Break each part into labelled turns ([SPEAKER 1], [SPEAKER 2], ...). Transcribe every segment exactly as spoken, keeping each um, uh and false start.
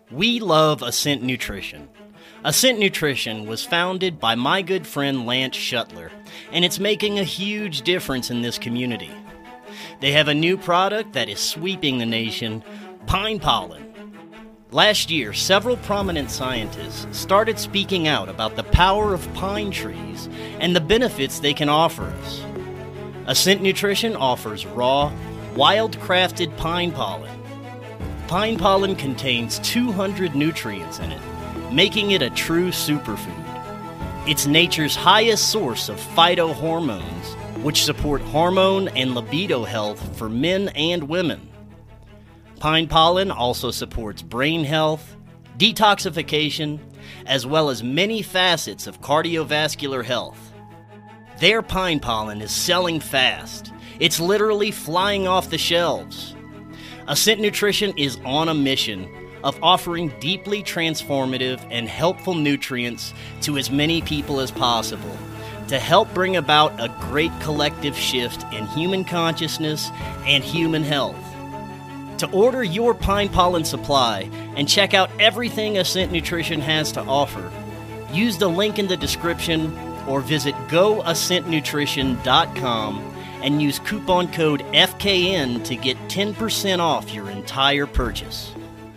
[SPEAKER 1] We love Ascent Nutrition. Ascent Nutrition was founded by my good friend Lance Shuttler, and it's making a huge difference in this community. They have a new product that is sweeping the nation, pine pollen. Last year, several prominent scientists started speaking out about the power of pine trees and the benefits they can offer us. Ascent Nutrition offers raw, wild-crafted pine pollen. Pine pollen contains two hundred nutrients in it, making it a true superfood. It's nature's highest source of phytohormones, which support hormone and libido health for men and women. Pine pollen also supports brain health, detoxification, as well as many facets of cardiovascular health. Their pine pollen is selling fast. It's literally flying off the shelves. Ascent Nutrition is on a mission of offering deeply transformative and helpful nutrients to as many people as possible to help bring about a great collective shift in human consciousness and human health. To order your pine pollen supply and check out everything Ascent Nutrition has to offer, use the link in the description or visit go ascent nutrition dot com and use coupon code F K N to get ten percent off your entire purchase.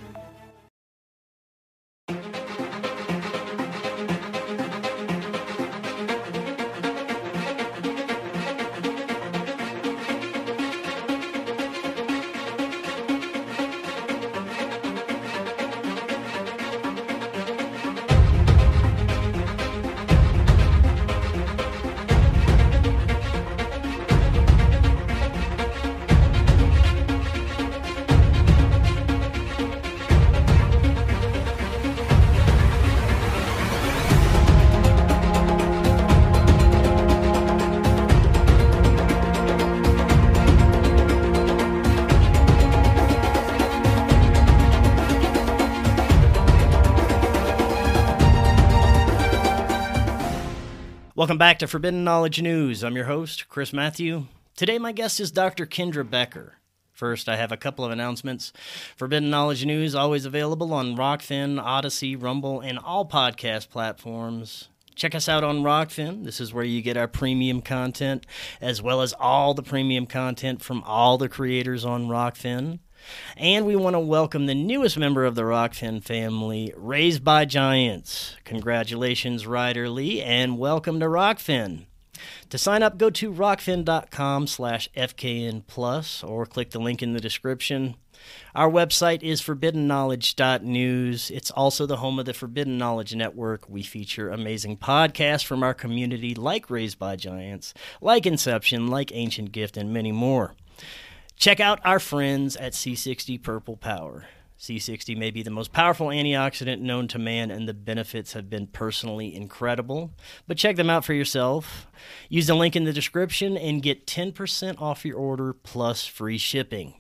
[SPEAKER 1] Welcome back to Forbidden Knowledge News. I'm your host, Chris Matthew. Today my guest is Doctor Kendra Becker. First, I have a couple of announcements. Forbidden Knowledge News always available on Rockfin, Odyssey, Rumble, and all podcast platforms. Check us out on Rockfin. This is where you get our premium content, as well as all the premium content from all the creators on Rockfin. And we want to welcome the newest member of the Rockfin family, Raised by Giants. Congratulations, Ryder Lee, and welcome to Rockfin. To sign up, go to rockfin.com slash FKN plus or click the link in the description. Our website is forbidden knowledge dot news. It's also the home of the Forbidden Knowledge Network. We feature amazing podcasts from our community like Raised by Giants, like Inception, like Ancient Gift, and many more. Check out our friends at C sixty Purple Power. C sixty may be the most powerful antioxidant known to man, and the benefits have been personally incredible. But check them out for yourself. Use the link in the description and get ten percent off your order plus free shipping.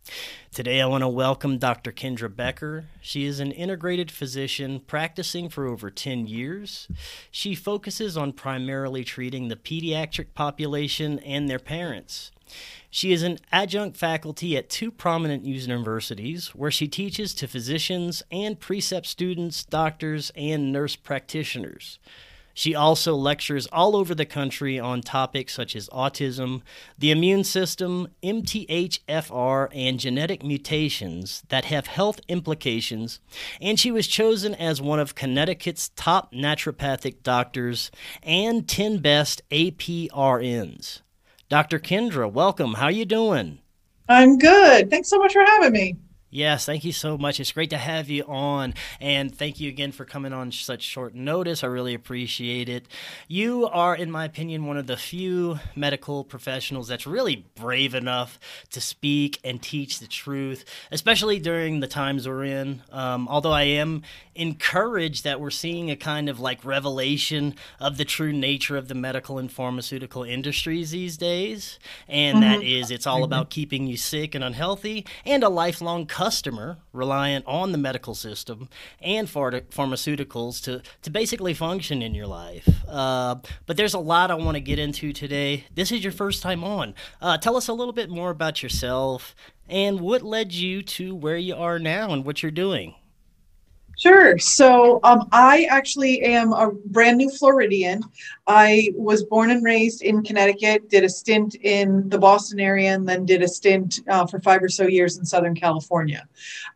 [SPEAKER 1] Today I want to welcome Doctor Kendra Becker. She is an integrated physician practicing for over ten years. She focuses on primarily treating the pediatric population and their parents. She is an adjunct faculty at two prominent universities where she teaches to physicians and precept students, doctors, and nurse practitioners. She also lectures all over the country on topics such as autism, the immune system, M T H F R, and genetic mutations that have health implications, and she was chosen as one of Connecticut's top naturopathic doctors and ten best A P R Ns. Doctor Kendra, welcome. How you doing?
[SPEAKER 2] I'm good. Thanks so much for having me.
[SPEAKER 1] Yes, thank you so much. It's great to have you on, and thank you again for coming on such short notice. I really appreciate it. You are, in my opinion, one of the few medical professionals that's really brave enough to speak and teach the truth, especially during the times we're in. Um, although I am encouraged that we're seeing a kind of like revelation of the true nature of the medical and pharmaceutical industries these days, and mm-hmm. that is it's all mm-hmm. about keeping you sick and unhealthy and a lifelong customer reliant on the medical system and phar- pharmaceuticals to, to basically function in your life. Uh, but there's a lot I want to get into today. This is your first time on. Uh, tell us a little bit more about yourself and what led you to where you are now and what you're doing.
[SPEAKER 2] Sure. So um, I actually am a brand new Floridian. I was born and raised in Connecticut, did a stint in the Boston area, and then did a stint uh, for five or so years in Southern California.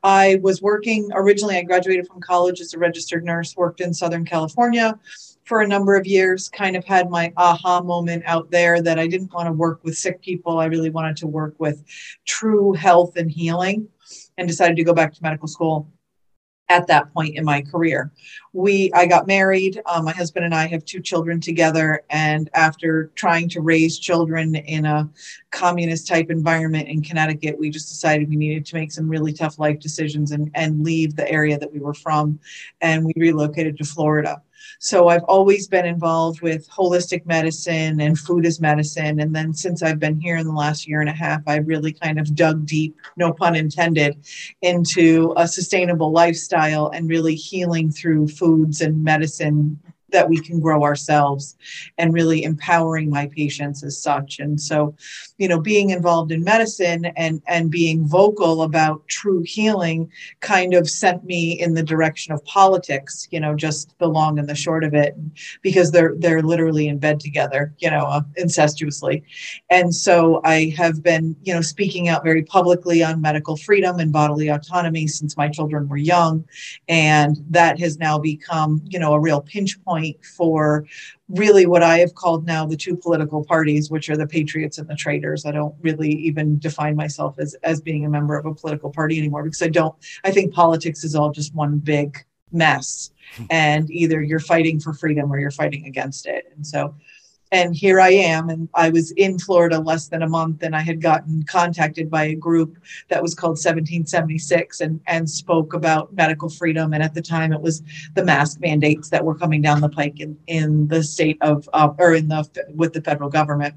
[SPEAKER 2] I was working originally, I graduated from college as a registered nurse, worked in Southern California for a number of years, kind of had my aha moment out there that I didn't want to work with sick people. I really wanted to work with true health and healing, and decided to go back to medical school at that point in my career. We, I got married. Um, my husband and I have two children together. And after trying to raise children in a communist type environment in Connecticut, we just decided we needed to make some really tough life decisions and, and leave the area that we were from. And we relocated to Florida. So I've always been involved with holistic medicine and food as medicine. And then since I've been here in the last year and a half, I've really kind of dug deep, no pun intended, into a sustainable lifestyle and really healing through foods and medicine that we can grow ourselves, and really empowering my patients as such. And so, you know, being involved in medicine and, and being vocal about true healing kind of sent me in the direction of politics, you know, just the long and the short of it, because they're, they're literally in bed together, you know, uh, incestuously. And so I have been, you know, speaking out very publicly on medical freedom and bodily autonomy since my children were young. And that has now become, you know, a real pinch point for really what I have called now the two political parties, which are the patriots and the traitors. I don't really even define myself as, as being a member of a political party anymore, because I don't, I think politics is all just one big mess. And either you're fighting for freedom or you're fighting against it. And so, and here I am, and I was in Florida less than a month, and I had gotten contacted by a group that was called seventeen seventy-six and, and spoke about medical freedom. And at the time it was the mask mandates that were coming down the pike in, in the state of, uh, or in the, with the federal government.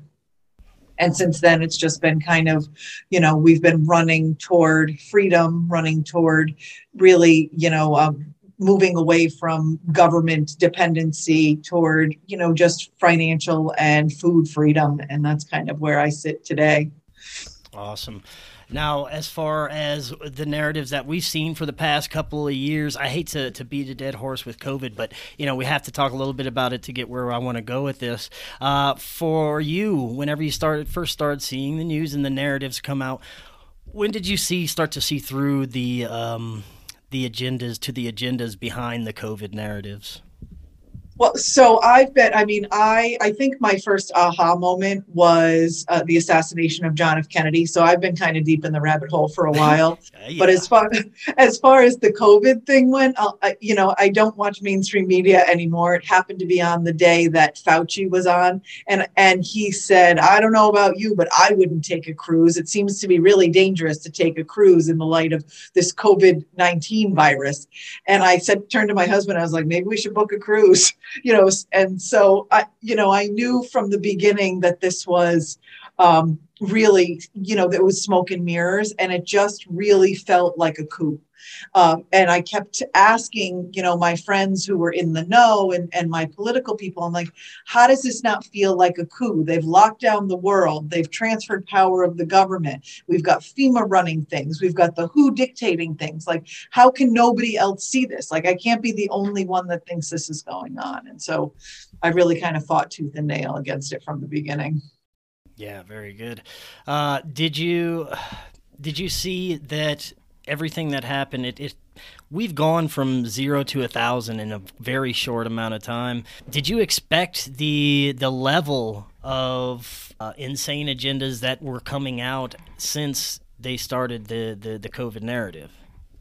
[SPEAKER 2] And since then, it's just been kind of, you know, we've been running toward freedom, running toward really, you know, um, moving away from government dependency toward, you know, just financial and food freedom. And that's kind of where I sit today.
[SPEAKER 1] Awesome. Now, as far as the narratives that we've seen for the past couple of years, I hate to, to beat a dead horse with COVID, but, you know, we have to talk a little bit about it to get where I want to go with this. Uh, for you, whenever you started first started seeing the news and the narratives come out, when did you see start to see through the um, the agendas to the agendas behind the COVID narratives?
[SPEAKER 2] Well, so I've been, I mean, I, I think my first aha moment was uh, the assassination of John F. Kennedy. So I've been kind of deep in the rabbit hole for a while. yeah. But as far as far as the COVID thing went, I'll, I, you know, I don't watch mainstream media anymore. It happened to be on the day that Fauci was on. And, and he said, I don't know about you, but I wouldn't take a cruise. It seems to be really dangerous to take a cruise in the light of this COVID nineteen virus. And I said, turned to my husband, I was like, maybe we should book a cruise. You know, and so I, you know, I knew from the beginning that this was um, really, you know, there was smoke and mirrors, and it just really felt like a coup. Um, and I kept asking, you know, my friends who were in the know and, and my political people, I'm like, how does this not feel like a coup? They've locked down the world. They've transferred power of the government. We've got FEMA running things. We've got the W H O dictating things. Like, how can nobody else see this? Like, I can't be the only one that thinks this is going on. And so I really kind of fought tooth and nail against it from the beginning.
[SPEAKER 1] Yeah, very good. Uh, did you, did you see that everything that happened, it, it we've gone from zero to a thousand in a very short amount of time. Did you expect the the level of uh, insane agendas that were coming out since they started the the, the COVID narrative?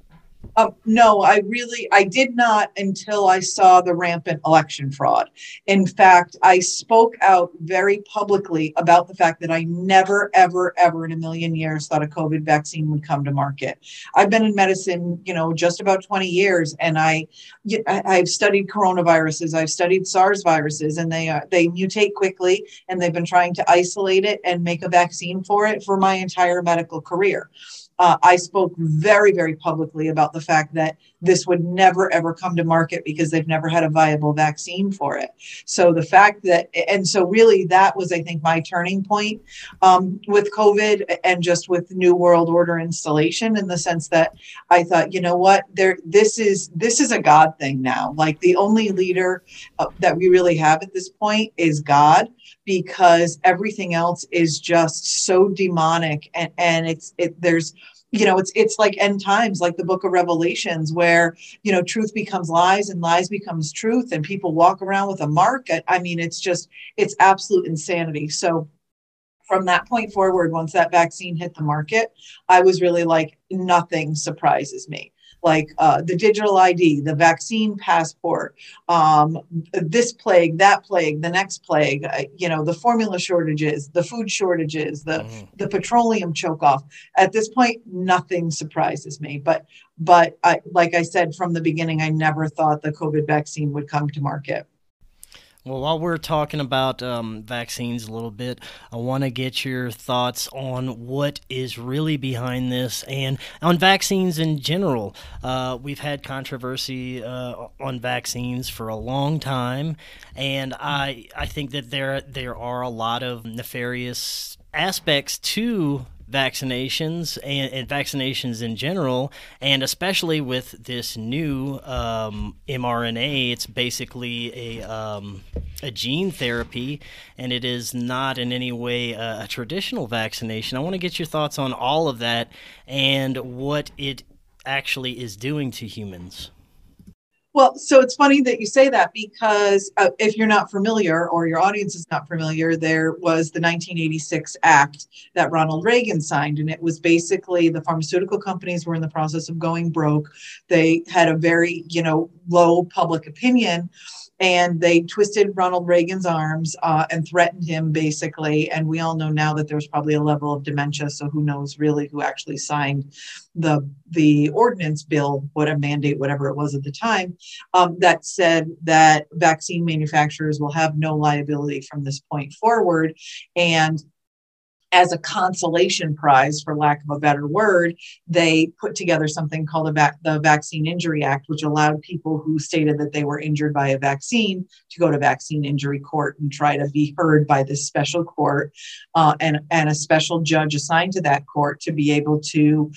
[SPEAKER 2] Um, no, I really, I did not until I saw the rampant election fraud. In fact, I spoke out very publicly about the fact that I never, ever, ever in a million years thought a COVID vaccine would come to market. I've been in medicine, you know, just about twenty years, and I, I've studied coronaviruses, I've studied SARS viruses, and they uh, they mutate quickly, and they've been trying to isolate it and make a vaccine for it for my entire medical career. uh, I spoke very, very publicly about the fact that this would never, ever come to market because they've never had a viable vaccine for it. So the fact that, and so really that was, I think, my turning point um, with COVID and just with New World Order installation, in the sense that I thought, you know what, there, this is, this is a God thing now. Like, the only leader uh, that we really have at this point is God, because everything else is just so demonic, and, and it's, it, there's, you know, it's, it's like end times, like the book of Revelations, where, you know, truth becomes lies and lies becomes truth, and people walk around with a mark. I mean, it's just, it's absolute insanity. So from that point forward, once that vaccine hit the market, I was really like, nothing surprises me. Like uh, the digital I D, the vaccine passport, um, this plague, that plague, the next plague, uh, you know, the formula shortages, the food shortages, the mm. the petroleum choke off. At this point, nothing surprises me. But but I, like I said from the beginning, I never thought the COVID vaccine would come to market.
[SPEAKER 1] Well, while we're talking about um, vaccines a little bit, I want to get your thoughts on what is really behind this and on vaccines in general. Uh, we've had controversy uh, on vaccines for a long time, and I I think that there there are a lot of nefarious aspects to vaccinations and, and vaccinations in general, and especially with this new um, mRNA. It's basically a um, a gene therapy, and it is not in any way a, a traditional vaccination. I want to get your thoughts on all of that and what it actually is doing to humans.
[SPEAKER 2] Well, so it's funny that you say that, because uh, if you're not familiar, or your audience is not familiar, there was the nineteen eighty-six Act that Ronald Reagan signed. And it was basically, the pharmaceutical companies were in the process of going broke. They had a very, you know, low public opinion, and they twisted Ronald Reagan's arms uh, and threatened him, basically. And we all know now that there's probably a level of dementia. So who knows really who actually signed the the ordinance bill, what a mandate, whatever it was at the time, um, that said that vaccine manufacturers will have no liability from this point forward. And as a consolation prize, for lack of a better word, they put together something called the, vac- the Vaccine Injury Act, which allowed people who stated that they were injured by a vaccine to go to vaccine injury court and try to be heard by this special court, uh, and, and a special judge assigned to that court to be able to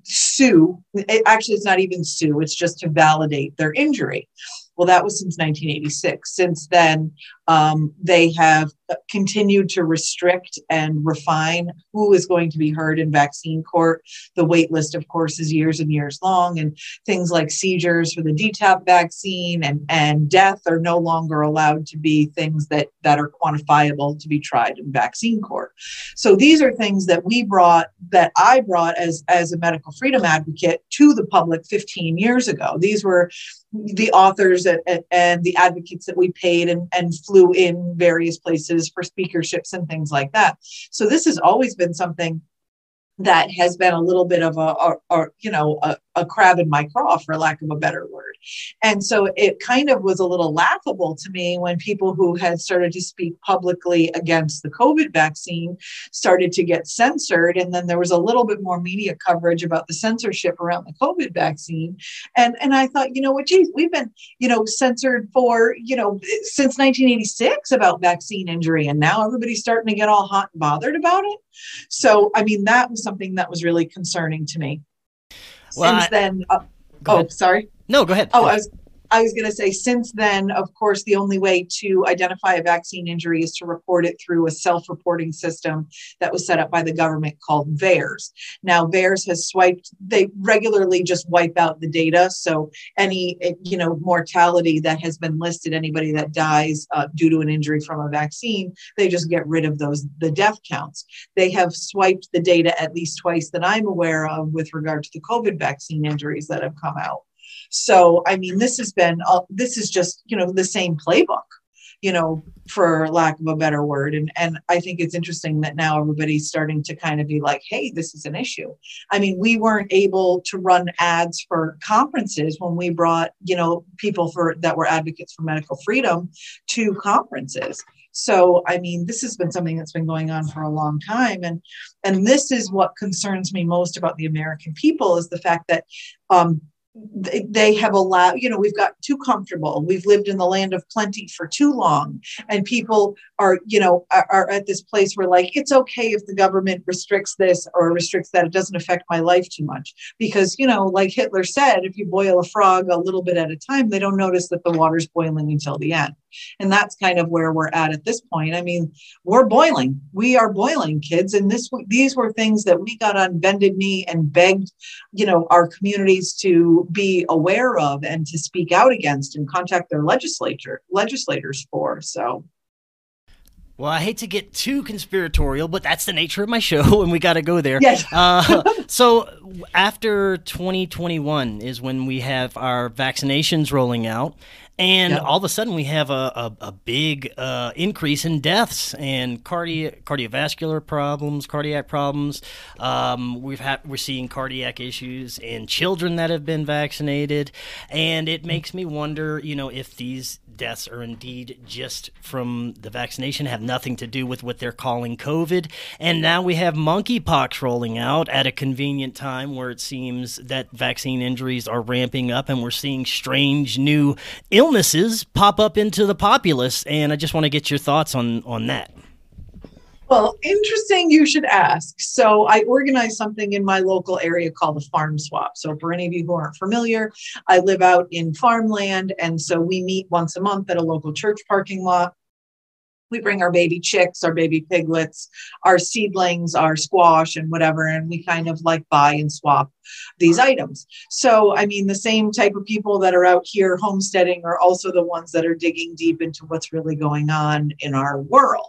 [SPEAKER 2] sue. It, actually, it's not even sue, it's just to validate their injury. Well, that was since nineteen eighty-six. Since then, um, they have continued to restrict and refine who is going to be heard in vaccine court. The wait list, of course, is years and years long, and things like seizures for the D TaP vaccine and, and death are no longer allowed to be things that, that are quantifiable to be tried in vaccine court. So these are things that we brought, that I brought as, as a medical freedom advocate to the public fifteen years ago. These were the authors and, and the advocates that we paid and, and flew in various places for speakerships and things like that. So this has always been something that has been a little bit of a, a, a you know, a, a crab in my craw, for lack of a better word. And so it kind of was a little laughable to me when people who had started to speak publicly against the COVID vaccine started to get censored. And then there was a little bit more media coverage about the censorship around the COVID vaccine. And, and I thought, you know what, geez, we've been, you know, censored for, you know, since nineteen eighty-six about vaccine injury. And now everybody's starting to get all hot and bothered about it. So, I mean, that was something that was really concerning to me. Well, Since I, then, uh, oh, ahead. sorry.
[SPEAKER 1] No, go ahead.
[SPEAKER 2] Oh, I was, I was going to say, since then, of course, the only way to identify a vaccine injury is to report it through a self-reporting system that was set up by the government called VAERS. Now, VAERS has swiped, they regularly just wipe out the data. So any, you know, mortality that has been listed, anybody that dies uh, due to an injury from a vaccine, they just get rid of those, the death counts. They have swiped the data at least twice that I'm aware of with regard to the COVID vaccine injuries that have come out. So, I mean, this has been, uh, this is just, you know, the same playbook, you know, for lack of a better word. And, and I think it's interesting that now everybody's starting to kind of be like, hey, this is an issue. I mean, we weren't able to run ads for conferences when we brought, you know, people for that were advocates for medical freedom to conferences. So, I mean, this has been something that's been going on for a long time. And, and this is what concerns me most about the American people is the fact that, um, they, they have allowed, you know, we've got too comfortable. We've lived in the land of plenty for too long. And people are, you know, are, are at this place where like, it's okay if the government restricts this or restricts that. It doesn't affect my life too much. Because, you know, like Hitler said, if you boil a frog a little bit at a time, they don't notice that the water's boiling until the end. And that's kind of where we're at at this point. I mean, we're boiling. We are boiling, kids. And this, these were things that we got on bended knee and begged, you know, our communities to be aware of and to speak out against and contact their legislature legislators for. So.
[SPEAKER 1] Well, I hate to get too conspiratorial, but that's the nature of my show, and we got to go there.
[SPEAKER 2] Yes.
[SPEAKER 1] uh, so after twenty twenty-one is when we have our vaccinations rolling out, and yep. all of a sudden we have a, a, a big uh, increase in deaths and cardi- cardiovascular problems, cardiac problems. Um, we've had we're seeing cardiac issues in children that have been vaccinated, and it makes me wonder, you know, if these deaths are indeed just from the vaccination, have nothing to do with what they're calling COVID. And now we have monkeypox rolling out at a convenient time where it seems that vaccine injuries are ramping up, and we're seeing strange new illnesses pop up into the populace. And I just want to get your thoughts on, on that.
[SPEAKER 2] Well, interesting you should ask. So I organized something in my local area called the Farm Swap. So for any of you who aren't familiar, I live out in farmland. And so we meet once a month at a local church parking lot. We bring our baby chicks, our baby piglets, our seedlings, our squash and whatever, and we kind of like buy and swap these items. So, I mean, the same type of people that are out here homesteading are also the ones that are digging deep into what's really going on in our world.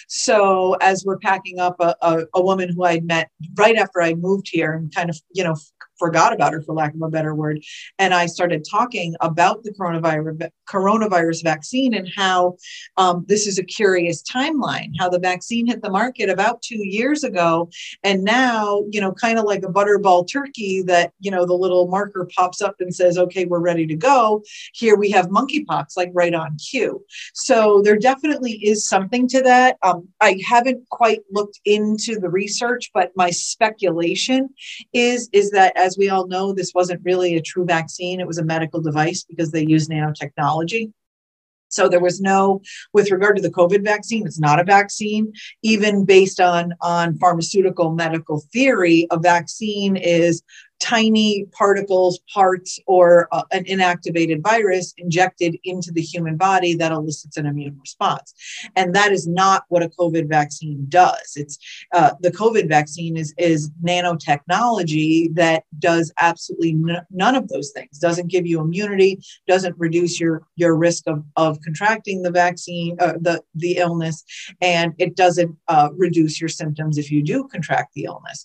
[SPEAKER 2] So as we're packing up, a, a, a woman who I'd met right after I moved here and kind of, you know, forgot about her, for lack of a better word. And I started talking about the coronavirus coronavirus vaccine and how um, this is a curious timeline, how the vaccine hit the market about two years ago. And now, you know, kind of like a butterball turkey that, you know, the little marker pops up and says, okay, we're ready to go. Here we have monkeypox, like right on cue. So there definitely is something to that. Um, I haven't quite looked into the research, but my speculation is, is that as As we all know, this wasn't really a true vaccine. It was a medical device because they use nanotechnology. So there was no, with regard to the COVID vaccine, it's not a vaccine. Even based on, on pharmaceutical medical theory, a vaccine is tiny particles, parts, or uh, an inactivated virus injected into the human body that elicits an immune response. And that is not what a COVID vaccine does. It's uh, the COVID vaccine is, is nanotechnology that does absolutely n- none of those things. Doesn't give you immunity, doesn't reduce your, your risk of, of contracting the vaccine, uh, the, the illness, and it doesn't uh, reduce your symptoms if you do contract the illness.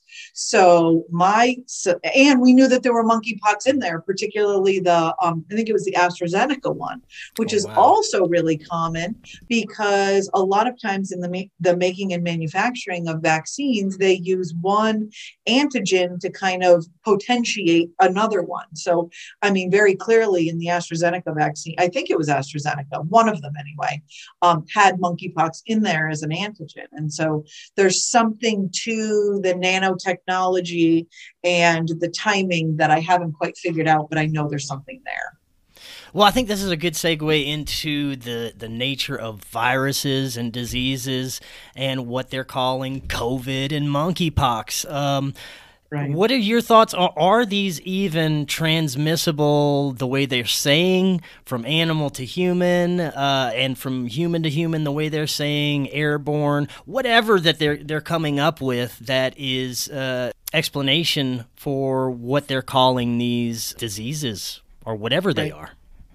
[SPEAKER 2] So my, so, and we knew that there were monkeypox in there, particularly the, um, I think it was the AstraZeneca one, which oh, is wow. also really common because a lot of times in the, ma- the making and manufacturing of vaccines, they use one antigen to kind of potentiate another one. So, I mean, very clearly in the AstraZeneca vaccine, I think it was AstraZeneca, one of them anyway, um, had monkeypox in there as an antigen. And so there's something to the nanotechnology and the timing that I haven't quite figured out, but I know there's something there.
[SPEAKER 1] Well, I think this is a good segue into the, the nature of viruses and diseases and what they're calling COVID and monkeypox. Um, Right. What are your thoughts? Are, are these even transmissible the way they're saying from animal to human uh, and from human to human the way they're saying airborne, whatever that they're they're coming up with that is uh, explanation for what they're calling these diseases or whatever they right. are?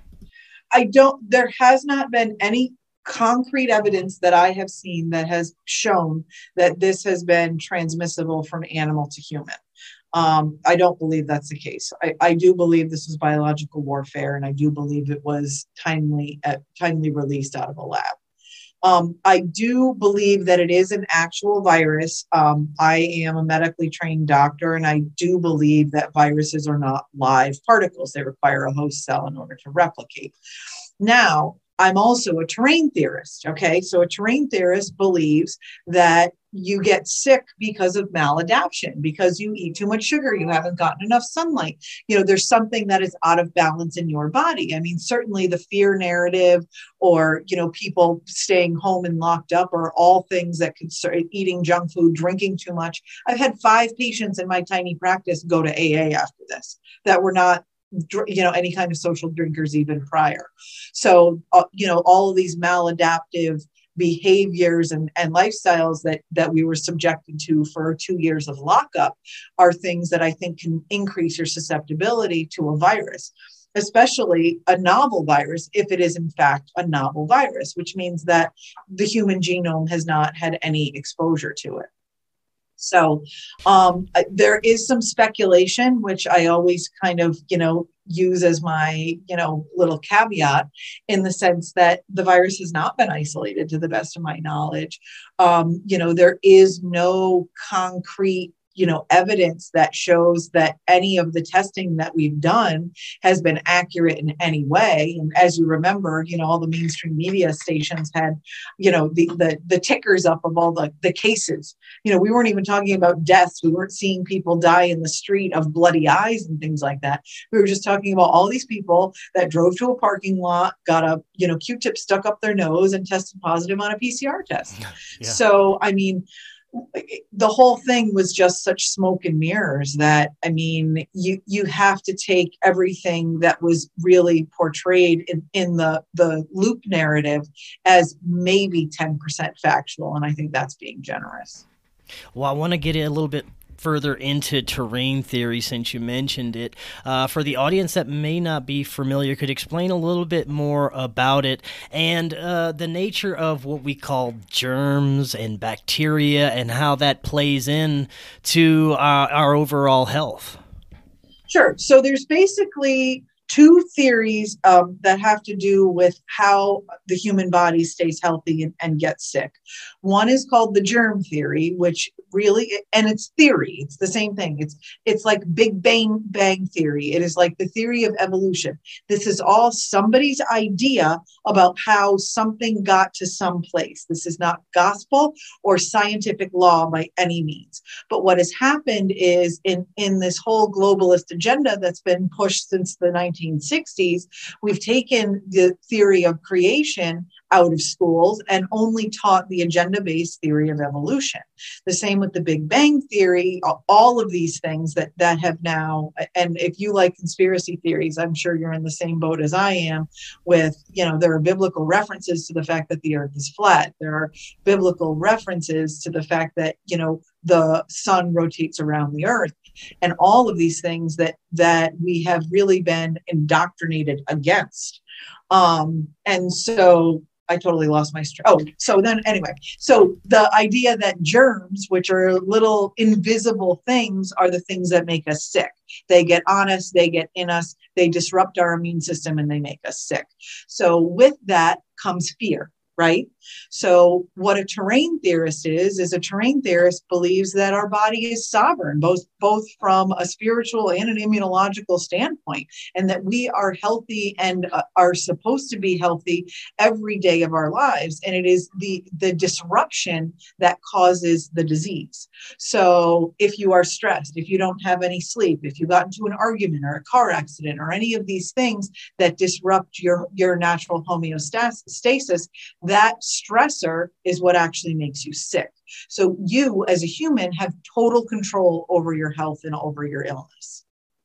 [SPEAKER 2] I don't, there has not been any concrete evidence that I have seen that has shown that this has been transmissible from animal to human. Um, I don't believe that's the case. I, I do believe this is biological warfare, and I do believe it was timely, uh, timely released out of a lab. Um, I do believe that it is an actual virus. Um, I am a medically trained doctor, and I do believe that viruses are not live particles. They require a host cell in order to replicate. Now, I'm also a terrain theorist. Okay. So a terrain theorist believes that you get sick because of maladaptation, because you eat too much sugar, you haven't gotten enough sunlight. You know, there's something that is out of balance in your body. I mean, certainly the fear narrative, or, you know, people staying home and locked up, are all things that could start eating junk food, drinking too much. I've had five patients in my tiny practice go to A A after this that were not, you know, any kind of social drinkers even prior. So, uh, you know, all of these maladaptive behaviors and, and lifestyles that, that we were subjected to for two years of lockup are things that I think can increase your susceptibility to a virus, especially a novel virus, if it is in fact a novel virus, which means that the human genome has not had any exposure to it. So um, there is some speculation, which I always kind of, you know, use as my, you know, little caveat, in the sense that the virus has not been isolated to the best of my knowledge. Um, you know, there is no concrete, you know, evidence that shows that any of the testing that we've done has been accurate in any way. And as you remember, you know, all the mainstream media stations had, you know, the the, the tickers up of all the, the cases. You know, we weren't even talking about deaths. We weren't seeing people die in the street of bloody eyes and things like that. We were just talking about all these people that drove to a parking lot, got a, you know, Q-tip stuck up their nose and tested positive on a P C R test. Yeah. So, I mean, the whole thing was just such smoke and mirrors that, I mean, you you have to take everything that was really portrayed in, in the, the loop narrative as maybe ten percent factual. And I think that's being generous.
[SPEAKER 1] Well, I want to get a little bit further into terrain theory since you mentioned it. Uh, for the audience that may not be familiar, could you explain a little bit more about it and uh, the nature of what we call germs and bacteria and how that plays in to uh, our overall health?
[SPEAKER 2] Sure. So there's basically two theories um, that have to do with how the human body stays healthy and, and gets sick. One is called the germ theory, which really, and it's theory, it's the same thing. It's it's like Big Bang Bang theory. It is like the theory of evolution. This is all somebody's idea about how something got to some place. This is not gospel or scientific law by any means. But what has happened is in, in this whole globalist agenda that's been pushed since the nineteen sixties, we've taken the theory of creation out of schools and only taught the agenda-based theory of evolution. The same with the Big Bang theory, all of these things that, that have now, and if you like conspiracy theories, I'm sure you're in the same boat as I am with, you know, there are biblical references to the fact that the earth is flat. There are biblical references to the fact that, you know, the sun rotates around the earth, and all of these things that, that we have really been indoctrinated against. Um, and so I totally lost my str- oh so then anyway so the idea that germs, which are little invisible things, are the things that make us sick. They get on us, they get in us, they disrupt our immune system, and they make us sick. So with that comes fear, right? So what a terrain theorist is, is a terrain theorist believes that our body is sovereign, both, both from a spiritual and an immunological standpoint, and that we are healthy and uh, are supposed to be healthy every day of our lives. And it is the, the disruption that causes the disease. So if you are stressed, if you don't have any sleep, if you got into an argument or a car accident or any of these things that disrupt your, your natural homeostasis, that stressor is what actually makes you sick. So you as a human have total control over your health and over your illness.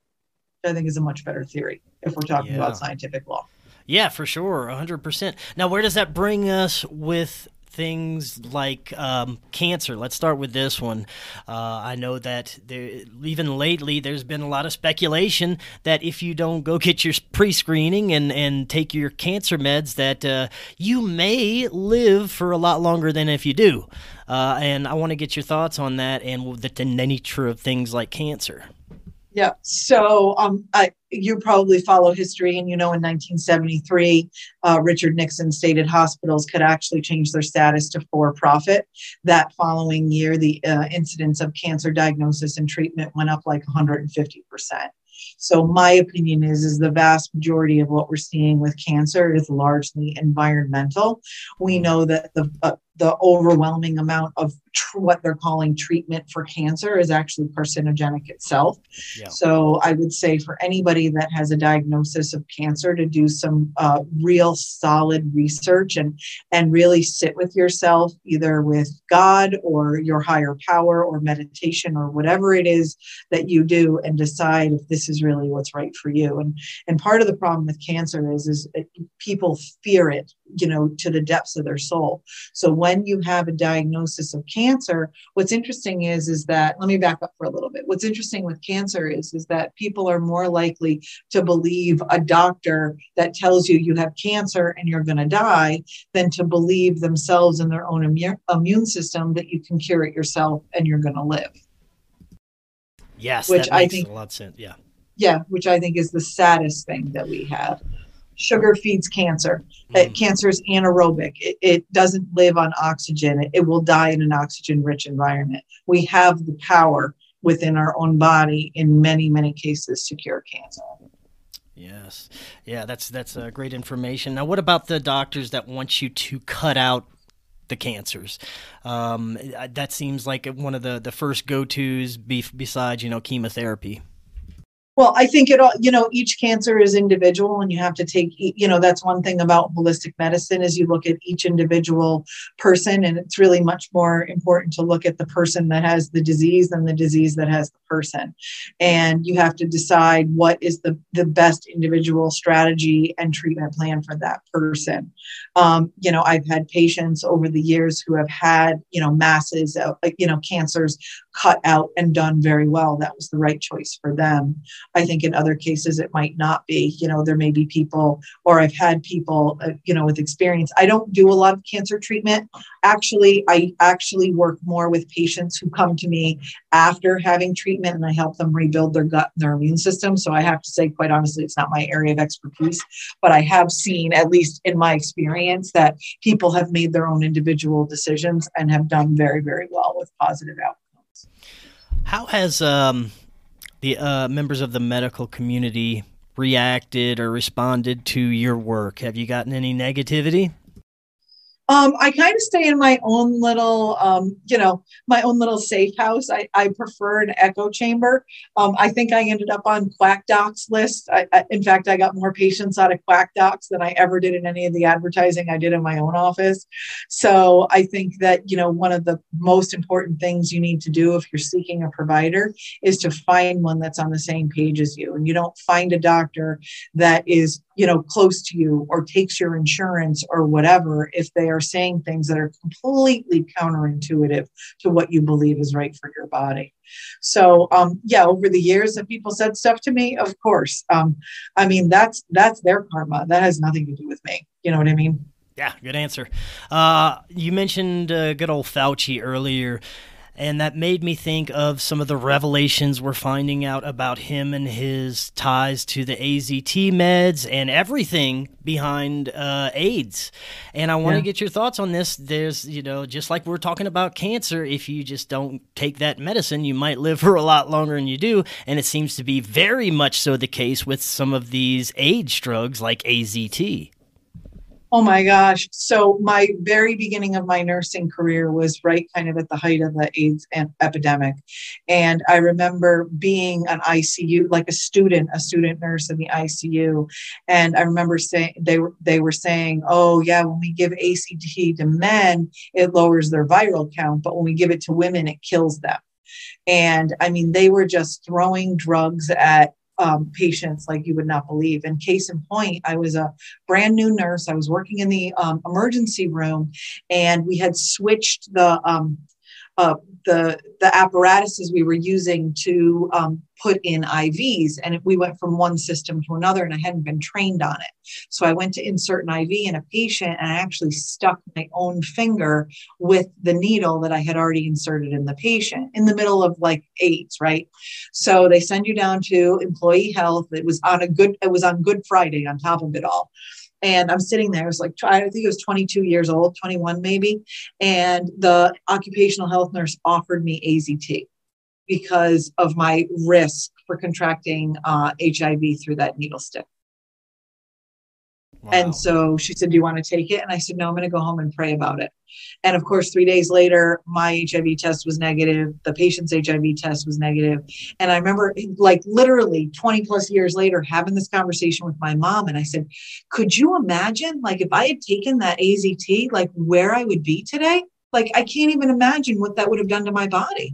[SPEAKER 2] I think is a much better theory if we're talking yeah. about scientific law.
[SPEAKER 1] Yeah, for sure. one hundred percent. Now, where does that bring us with things like um, cancer? Let's start with this one. Uh, I know that there, even lately there's been a lot of speculation that if you don't go get your pre-screening and, and take your cancer meds, that uh, you may live for a lot longer than if you do. Uh, and I want to get your thoughts on that and the, the nature of things like cancer.
[SPEAKER 2] Yeah. So um, I, you probably follow history, and you know in nineteen seventy-three, uh, Richard Nixon stated hospitals could actually change their status to for-profit. That following year, the uh, incidence of cancer diagnosis and treatment went up like one hundred fifty percent. So my opinion is, is the vast majority of what we're seeing with cancer is largely environmental. We know that the uh, the overwhelming amount of tr- what they're calling treatment for cancer is actually carcinogenic itself.
[SPEAKER 1] Yeah.
[SPEAKER 2] So I would say for anybody that has a diagnosis of cancer to do some uh, real solid research and, and really sit with yourself, either with God or your higher power or meditation or whatever it is that you do, and decide if this is really what's right for you. And, and part of the problem with cancer is, is it, people fear it, you know, to the depths of their soul. So when you have a diagnosis of cancer, what's interesting is, is that, let me back up for a little bit. What's interesting with cancer is, is that people are more likely to believe a doctor that tells you you have cancer and you're going to die than to believe themselves and their own immune, immune system that you can cure it yourself and you're going to live.
[SPEAKER 1] Yes,
[SPEAKER 2] which
[SPEAKER 1] that makes
[SPEAKER 2] I think,
[SPEAKER 1] a lot of sense. Yeah.
[SPEAKER 2] Yeah, which I think is the saddest thing that we have. Sugar feeds cancer. Mm. Cancer is anaerobic. It, it doesn't live on oxygen. It, it will die in an oxygen-rich environment. We have the power within our own body in many, many cases to cure cancer.
[SPEAKER 1] Yes. Yeah, that's that's uh, great information. Now, what about the doctors that want you to cut out the cancers? Um, that seems like one of the, the first go-tos be, besides, you know, chemotherapy.
[SPEAKER 2] Well, I think it all, you know, each cancer is individual, and you have to take, you know, that's one thing about holistic medicine is you look at each individual person, and it's really much more important to look at the person that has the disease than the disease that has the person. And you have to decide what is the, the best individual strategy and treatment plan for that person. Um, you know, I've had patients over the years who have had, you know, masses of, you know, cancers cut out and done very well. That was the right choice for them. I think in other cases it might not be. You know, there may be people, or I've had people, uh, you know, with experience. I don't do a lot of cancer treatment. Actually, I actually work more with patients who come to me after having treatment, and I help them rebuild their gut and their immune system. So I have to say, quite honestly, it's not my area of expertise, but I have seen, at least in my experience, that people have made their own individual decisions and have done very, very well with positive outcomes.
[SPEAKER 1] How has um the uh, members of the medical community reacted or responded to your work? Have you gotten any negativity?
[SPEAKER 2] Um, I kind of stay in my own little, um, you know, my own little safe house. I, I prefer an echo chamber. Um, I think I ended up on Quack Doc's list. I, I, in fact, I got more patients out of Quack Docs than I ever did in any of the advertising I did in my own office. So I think that, you know, one of the most important things you need to do if you're seeking a provider is to find one that's on the same page as you. And you don't find a doctor that is, you know, close to you or takes your insurance or whatever if they are saying things that are completely counterintuitive to what you believe is right for your body. So, um, yeah, over the years that people said stuff to me, of course. Um, I mean, that's that's their karma. That has nothing to do with me. You know what I mean?
[SPEAKER 1] Yeah, good answer. Uh, you mentioned uh, good old Fauci earlier, and that made me think of some of the revelations we're finding out about him and his ties to the A Z T meds and everything behind uh, AIDS. And I want to yeah. get your thoughts on this. There's, you know, just like we're talking about cancer, if you just don't take that medicine, you might live for a lot longer than you do. And it seems to be very much so the case with some of these AIDS drugs like A Z T.
[SPEAKER 2] Oh my gosh. So my very beginning of my nursing career was right kind of at the height of the AIDS epidemic. And I remember being an I C U, like a student, a student nurse in the I C U. And I remember saying, they were, they were saying, oh yeah, when we give A Z T to men, it lowers their viral count. But when we give it to women, it kills them. And I mean, they were just throwing drugs at Um, patients like you would not believe. And case in point, I was a brand new nurse. I was working in the um, emergency room, and we had switched the um, uh, the the apparatuses we were using to um, put in I Vs, and we went from one system to another, and I hadn't been trained on it. So I went to insert an I V in a patient, and I actually stuck my own finger with the needle that I had already inserted in the patient in the middle of like AIDS, right? So they send you down to employee health. It was on a good, it was on Good Friday on top of it all. And I'm sitting there, I was like, I think it was twenty-two years old, twenty-one maybe. And the occupational health nurse offered me A Z T because of my risk for contracting uh, H I V through that needle stick.
[SPEAKER 1] Wow.
[SPEAKER 2] And so she said, do you want to take it? And I said, no, I'm going to go home and pray about it. And of course, three days later, my H I V test was negative. The patient's H I V test was negative. And I remember like literally twenty plus years later, having this conversation with my mom. And I said, could you imagine like if I had taken that A Z T, like where I would be today? Like, I can't even imagine what that would have done to my body.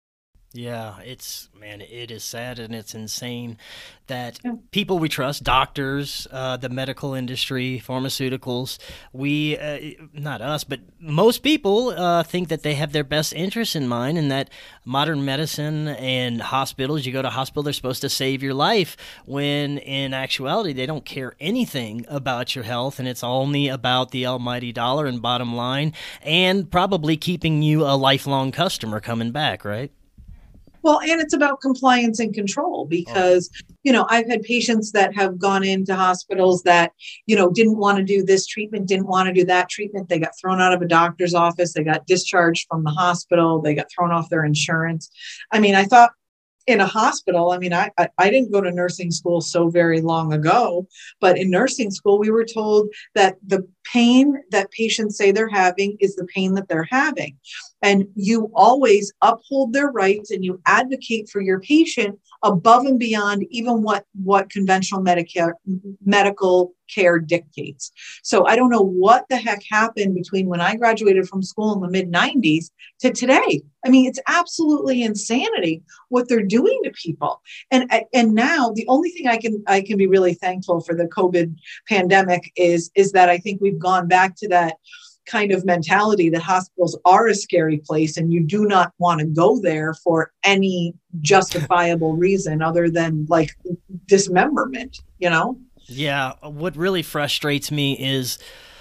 [SPEAKER 1] Yeah, it's, man, it is sad and it's insane that
[SPEAKER 2] Yeah.
[SPEAKER 1] people we trust, doctors, uh, the medical industry, pharmaceuticals, we, uh, not us, but most people uh, think that they have their best interests in mind and that modern medicine and hospitals, you go to a hospital, they're supposed to save your life, when in actuality, they don't care anything about your health and it's only about the almighty dollar and bottom line and probably keeping you a lifelong customer coming back, right?
[SPEAKER 2] Well, and it's about compliance and control because, you know, I've had patients that have gone into hospitals that, you know, didn't want to do this treatment, didn't want to do that treatment. They got thrown out of a doctor's office. They got discharged from the hospital. They got thrown off their insurance. I mean, I thought in a hospital, I mean, I, I, I didn't go to nursing school so very long ago, but in nursing school, we were told that the pain that patients say they're having is the pain that they're having. And you always uphold their rights and you advocate for your patient above and beyond even what, what conventional Medicare, medical care dictates. So I don't know what the heck happened between when I graduated from school in the mid nineties to today. I mean, it's absolutely insanity what they're doing to people. And, and now the only thing I can, I can be really thankful for the COVID pandemic is, is that I think we've gone back to that kind of mentality that hospitals are a scary place and you do not want to go there for any justifiable reason other than like dismemberment, you know?
[SPEAKER 1] Yeah. What really frustrates me is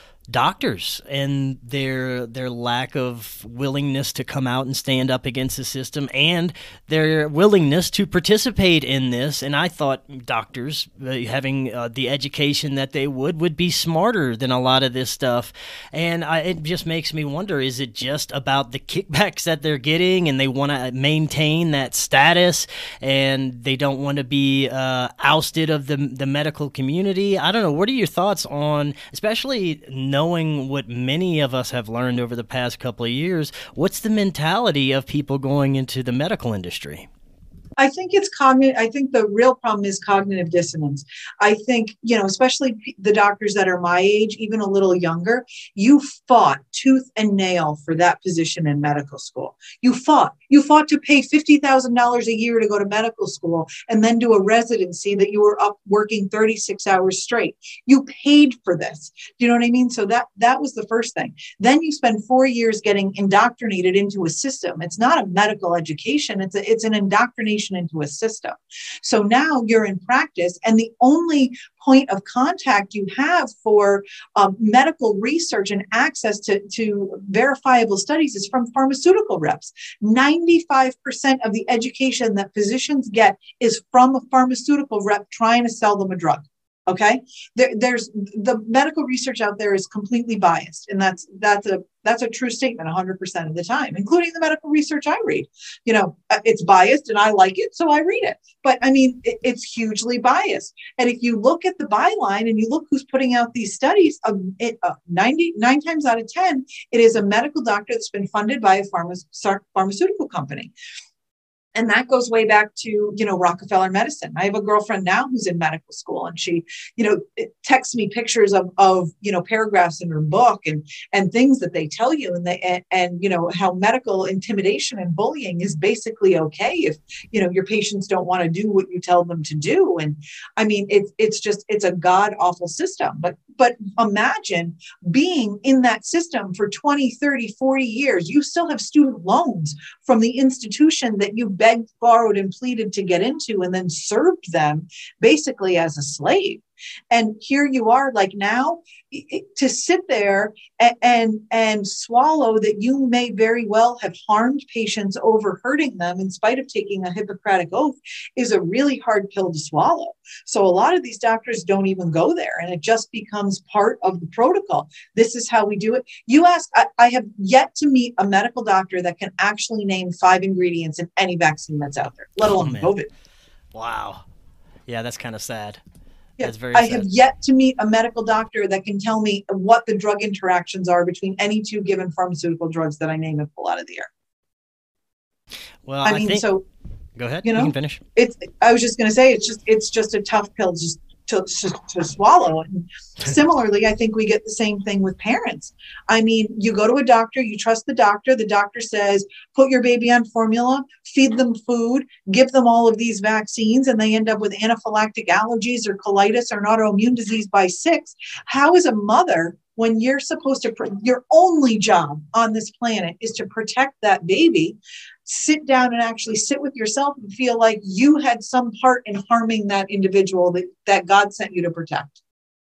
[SPEAKER 1] doctors and their their lack of willingness to come out and stand up against the system and their willingness to participate in this. And I thought doctors, uh, having uh, the education that they would, would be smarter than a lot of this stuff. And I, it just makes me wonder, is it just about the kickbacks that they're getting and they want to maintain that status and they don't want to be uh, ousted of the, the medical community? I don't know. What are your thoughts on, especially knowing what many of us have learned over the past couple of years, what's the mentality of people going into the medical industry?
[SPEAKER 2] I think it's cognitive. I think the real problem is cognitive dissonance. I think, you know, especially the doctors that are my age, even a little younger, you fought tooth and nail for that position in medical school. You fought, you fought to pay fifty thousand dollars a year to go to medical school and then do a residency that you were up working thirty-six hours straight. You paid for this. Do you know what I mean? So that, that was the first thing. Then you spend four years getting indoctrinated into a system. It's not a medical education. It's a, it's an indoctrination into a system. So now you're in practice and the only point of contact you have for um, medical research and access to, to verifiable studies is from pharmaceutical reps. ninety-five percent of the education that physicians get is from a pharmaceutical rep trying to sell them a drug. Okay, there, there's the medical research out there is completely biased, and that's that's a that's a true statement one hundred percent of the time, including the medical research I read. You know, it's biased, and I like it, so I read it. But I mean, it, it's hugely biased. And if you look at the byline and you look who's putting out these studies, uh, it, uh, ninety-nine times out of ten, it is a medical doctor that's been funded by a pharma, pharmaceutical company. And that goes way back to, you know, Rockefeller Medicine. I have a girlfriend now who's in medical school and she, you know, texts me pictures of, of, you know, paragraphs in her book and, and things that they tell you and they, and, and, you know, how medical intimidation and bullying is basically okay if, you know, your patients don't want to do what you tell them to do. And I mean, it's, it's just, it's a god awful system, but, but imagine being in that system for twenty, thirty, forty years. You still have student loans from the institution that you begged, borrowed, and pleaded to get into, and then served them basically as a slave. And here you are, like now, to sit there and, and and swallow that you may very well have harmed patients over hurting them in spite of taking a Hippocratic oath is a really hard pill to swallow. So a lot of these doctors don't even go there, and it just becomes part of the protocol. This is how we do it. You ask, I, I have yet to meet a medical doctor that can actually name five ingredients in any vaccine that's out there, let alone
[SPEAKER 1] oh,
[SPEAKER 2] COVID.
[SPEAKER 1] Wow. Yeah, that's kind of sad.
[SPEAKER 2] Yeah,
[SPEAKER 1] That's very
[SPEAKER 2] I
[SPEAKER 1] sad.
[SPEAKER 2] have yet to meet a medical doctor that can tell me what the drug interactions are between any two given pharmaceutical drugs that I name and pull out of the air.
[SPEAKER 1] Well,
[SPEAKER 2] I
[SPEAKER 1] I
[SPEAKER 2] mean,
[SPEAKER 1] think,
[SPEAKER 2] so,
[SPEAKER 1] go ahead.
[SPEAKER 2] you
[SPEAKER 1] You can
[SPEAKER 2] know,
[SPEAKER 1] finish.
[SPEAKER 2] it's, I was just going to say, it's just, it's just a tough pill just to, to, to swallow. And similarly, I think we get the same thing with parents. I mean, you go to a doctor, you trust the doctor, the doctor says, put your baby on formula, feed them food, give them all of these vaccines, and they end up with anaphylactic allergies or colitis or an autoimmune disease by six. How is a mother, when you're supposed to, your only job on this planet is to protect that baby, sit down and actually sit with yourself and feel like you had some part in harming that individual that, that God sent you to protect?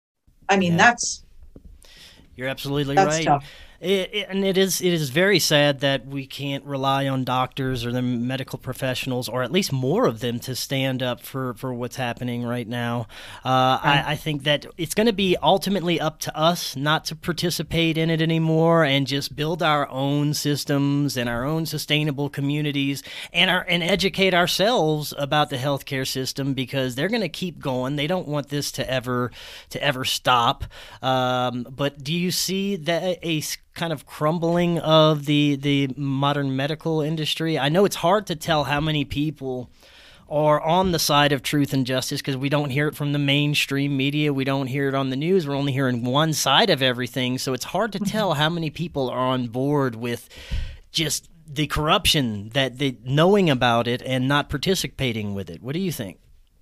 [SPEAKER 2] I mean,
[SPEAKER 1] Yeah.
[SPEAKER 2] that's,
[SPEAKER 1] You're absolutely
[SPEAKER 2] that's
[SPEAKER 1] right.
[SPEAKER 2] tough.
[SPEAKER 1] It, it, and it is it is very sad that we can't rely on doctors or the medical professionals, or at least more of them, to stand up for, for what's happening right now. Uh,
[SPEAKER 2] Right.
[SPEAKER 1] I, I think that it's going to be ultimately up to us not to participate in it anymore and just build our own systems and our own sustainable communities and our and educate ourselves about the healthcare system, because they're going to keep going. They don't want this to ever to ever stop. Um, but do you see that a kind of crumbling of the the modern medical industry? I know it's hard to tell how many people are on the side of truth and justice because we don't hear it from the mainstream media. We don't hear it on the news. We're only hearing one side of everything. So it's hard to tell how many people are on board with just the corruption, that they knowing about it and not participating with it. What do you think?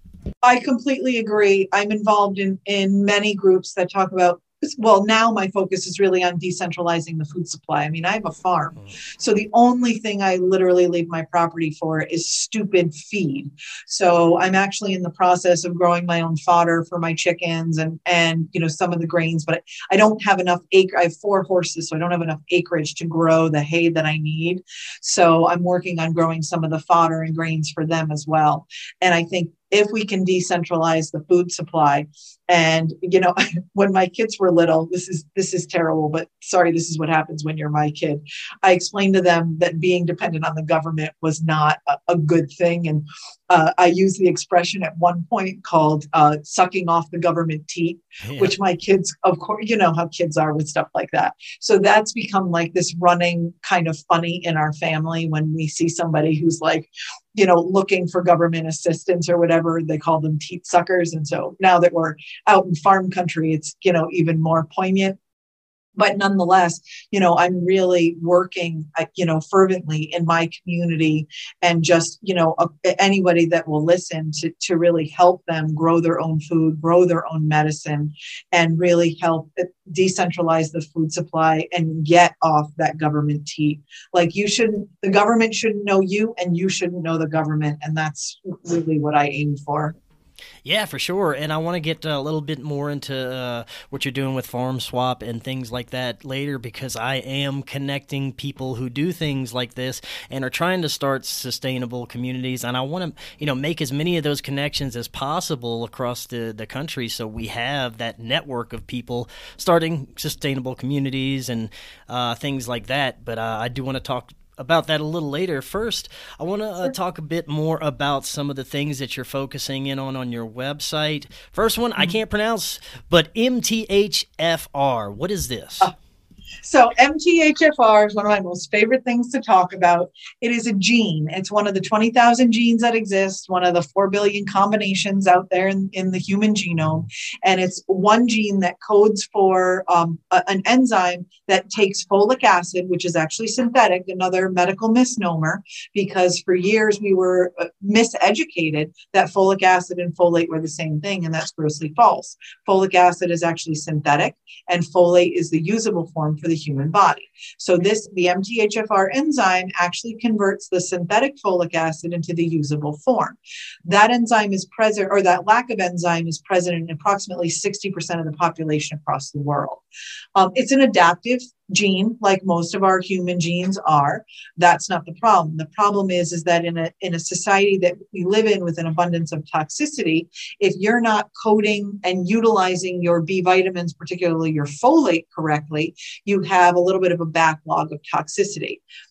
[SPEAKER 2] I completely agree. I'm involved in, in many groups that talk about, well, now my focus is really on decentralizing the food supply. I mean, I have a farm. So the only thing I literally leave my property for is stupid feed. So I'm actually in the process of growing my own fodder for my chickens and, and, you know, some of the grains, but I don't have enough acre. I have four horses, so I don't have enough acreage to grow the hay that I need. So I'm working on growing some of the fodder and grains for them as well. And I think if we can decentralize the food supply, and, you know, when my kids were little, this is, this is terrible, but sorry, this is what happens when you're my kid. I explained to them that being dependent on the government was not a, a good thing. And uh, I used the expression at one point called uh, sucking off the government teat, yeah. Which my kids, of course, you know how kids are with stuff like that. So that's become like this running kind of funny in our family when we see somebody who's like, you know, looking for government assistance or whatever, they call them teat suckers. And so now that we're out in farm country, it's, you know, even more poignant. But nonetheless, you know, I'm really working, you know, fervently in my community and just, you know, uh, anybody that will listen to, to really help them grow their own food, grow their own medicine, and really help decentralize the food supply and get off that government teat. Like you shouldn't, the government shouldn't know you and you shouldn't know the government. And that's really what I aim for.
[SPEAKER 1] Yeah, for sure. And I want to get a little bit more into uh, what you're doing with Farm Swap and things like that later, because I am connecting people who do things like this and are trying to start sustainable communities. And I want to, you know, make as many of those connections as possible across the, the country, so we have that network of people starting sustainable communities and uh, things like that. But uh, I do want to talk about that a little later. First, I want to uh, talk a bit more about some of the things that you're focusing in on on your website. First one, mm-hmm. I can't pronounce, but M T H F R. What is this? Uh,
[SPEAKER 2] so M T H F R is one of my most favorite things to talk about. It is a gene. It's one of the twenty thousand genes that exist, one of the four billion combinations out there in, in the human genome. And it's one gene that codes for um, a, an enzyme that takes folic acid, which is actually synthetic, another medical misnomer, because for years we were miseducated that folic acid and folate were the same thing, and that's grossly false. Folic acid is actually synthetic, and folate is the usable form for the human body. So this, the M T H F R enzyme actually converts the synthetic folic acid into the usable form. That enzyme is present, or that lack of enzyme is present in approximately sixty percent of the population across the world. Um, it's an adaptive gene, like most of our human genes are. That's not the problem. The problem is, is that in a, in a society that we live in with an abundance of toxicity, if you're not coding and utilizing your B vitamins, particularly your folate, correctly, you have a little bit of a backlog of toxicity.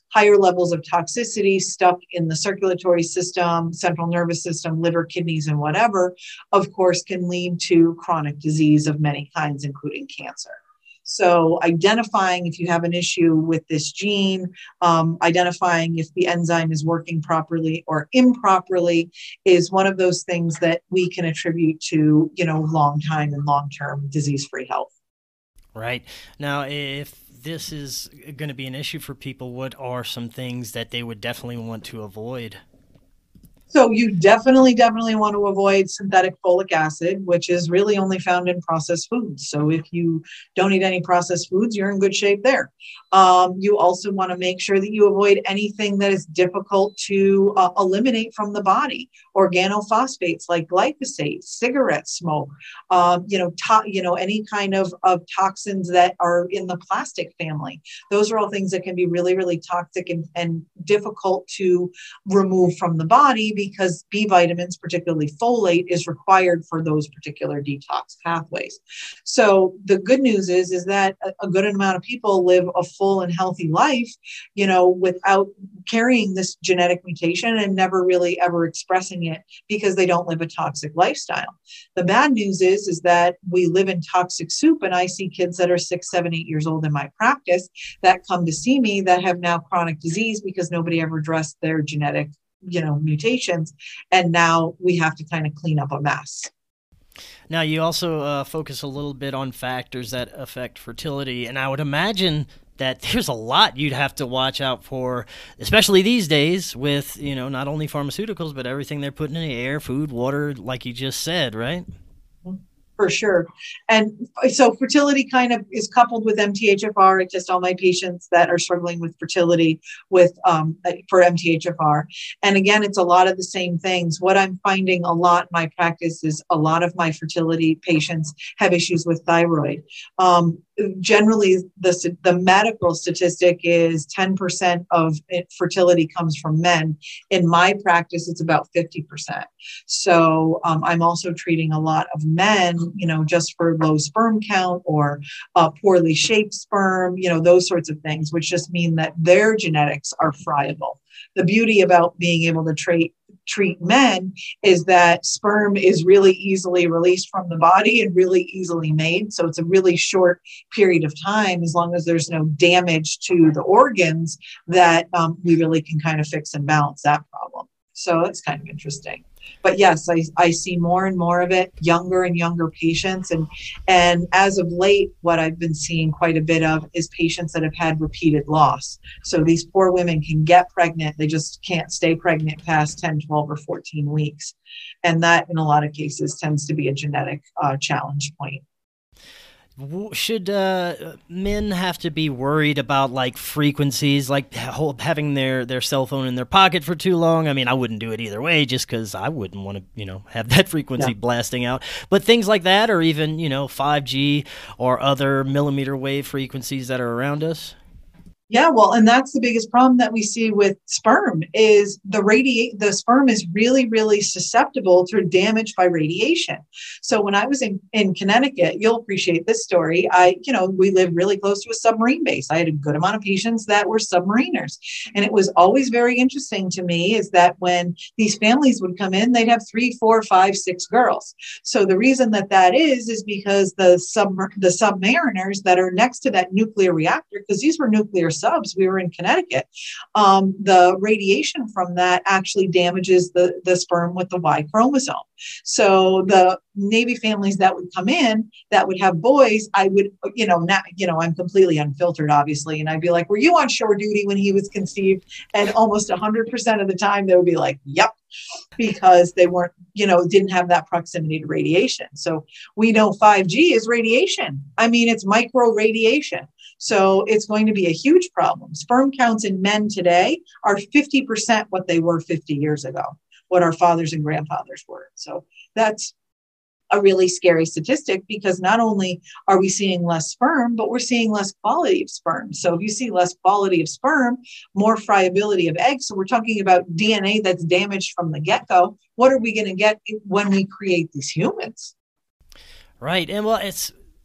[SPEAKER 2] higher levels of toxicity stuck in the circulatory system, central nervous system, liver, kidneys, and whatever, of course, can lead to chronic disease of many kinds, including cancer. So identifying if you have an issue with this gene, um, identifying if the enzyme is working properly or improperly is one of those things that we can attribute to, you know, long time and long-term disease-free health.
[SPEAKER 1] Right. Now, if this is going to be an issue for people, what are some things that they would definitely want to avoid?
[SPEAKER 2] So you definitely, definitely want to avoid synthetic folic acid, which is really only found in processed foods. So if you don't eat any processed foods, you're in good shape there. Um, you also want to make sure that you avoid anything that is difficult to uh, eliminate from the body. Organophosphates like glyphosate, cigarette smoke, um, you know, to, you know, any kind of, of toxins that are in the plastic family. Those are all things that can be really, really toxic and, and difficult to remove from the body, because B vitamins, particularly folate, is required for those particular detox pathways. So the good news is, is that a, a good amount of people live a full and healthy life, you know, without carrying this genetic mutation and never really ever expressing it because they don't live a toxic lifestyle. The bad news is, is that we live in toxic soup, and I see kids that are six, seven, eight years old in my practice that come to see me that have now chronic disease because nobody ever addressed their genetic, you know, mutations. And now we have to kind of clean up a mess.
[SPEAKER 1] Now, you also uh, focus a little bit on factors that affect fertility, and I would imagine that there's a lot you'd have to watch out for, especially these days with, you know, not only pharmaceuticals, but everything they're putting in the air, food, water, like you just said, right?
[SPEAKER 2] For sure. And so fertility kind of is coupled with M T H F R. I test all my patients that are struggling with fertility with um, for M T H F R. And again, it's a lot of the same things. What I'm finding a lot in my practice is a lot of my fertility patients have issues with thyroid. Um, generally, the, the medical statistic is ten percent of fertility comes from men. In my practice, it's about fifty percent. So um, I'm also treating a lot of men, you know, just for low sperm count or uh, poorly shaped sperm, you know, those sorts of things, which just mean that their genetics are friable. The beauty about being able to treat treat men is that sperm is really easily released from the body and really easily made. So it's a really short period of time, as long as there's no damage to the organs, that um, we really can kind of fix and balance that problem. So it's kind of interesting. But yes, I, I see more and more of it, younger and younger patients. And, and as of late, what I've been seeing quite a bit of is patients that have had repeated loss. So these poor women can get pregnant. They just can't stay pregnant past ten, twelve, or fourteen weeks. And that, in a lot of cases, tends to be a genetic uh, challenge point.
[SPEAKER 1] Should uh, men have to be worried about like frequencies, like having their, their cell phone in their pocket for too long? I mean, I wouldn't do it either way, just because I wouldn't want to, you know, have that frequency yeah. blasting out. But things like that, or even, you know, five G or other millimeter wave frequencies that are around us.
[SPEAKER 2] Yeah, well, and that's the biggest problem that we see with sperm is the radiate. The sperm is really, really susceptible to damage by radiation. So when I was in, in Connecticut, you'll appreciate this story. I, you know, we lived really close to a submarine base. I had a good amount of patients that were submariners. And it was always very interesting to me is that when these families would come in, they'd have three, four, five, six girls. So the reason that that is, is because the sub the submariners that are next to that nuclear reactor, because these were nuclear subs, we were in Connecticut, um, the radiation from that actually damages the, the sperm with the Y chromosome. So the Navy families that would come in that would have boys, I would, you know, not, you know, I'm completely unfiltered, obviously. And I'd be like, were you on shore duty when he was conceived? And almost one hundred percent of the time they would be like, yep, because they weren't, you know, didn't have that proximity to radiation. So we know five G is radiation. I mean, it's micro radiation. So it's going to be a huge problem. Sperm counts in men today are fifty percent what they were fifty years ago, what our fathers and grandfathers were. So that's a really scary statistic, because not only are we seeing less sperm, but we're seeing less quality of sperm. So if you see less quality of sperm, more friability of eggs. So we're talking about D N A that's damaged from the get-go. What are we going to get when we create these humans?
[SPEAKER 1] Right. And well, it's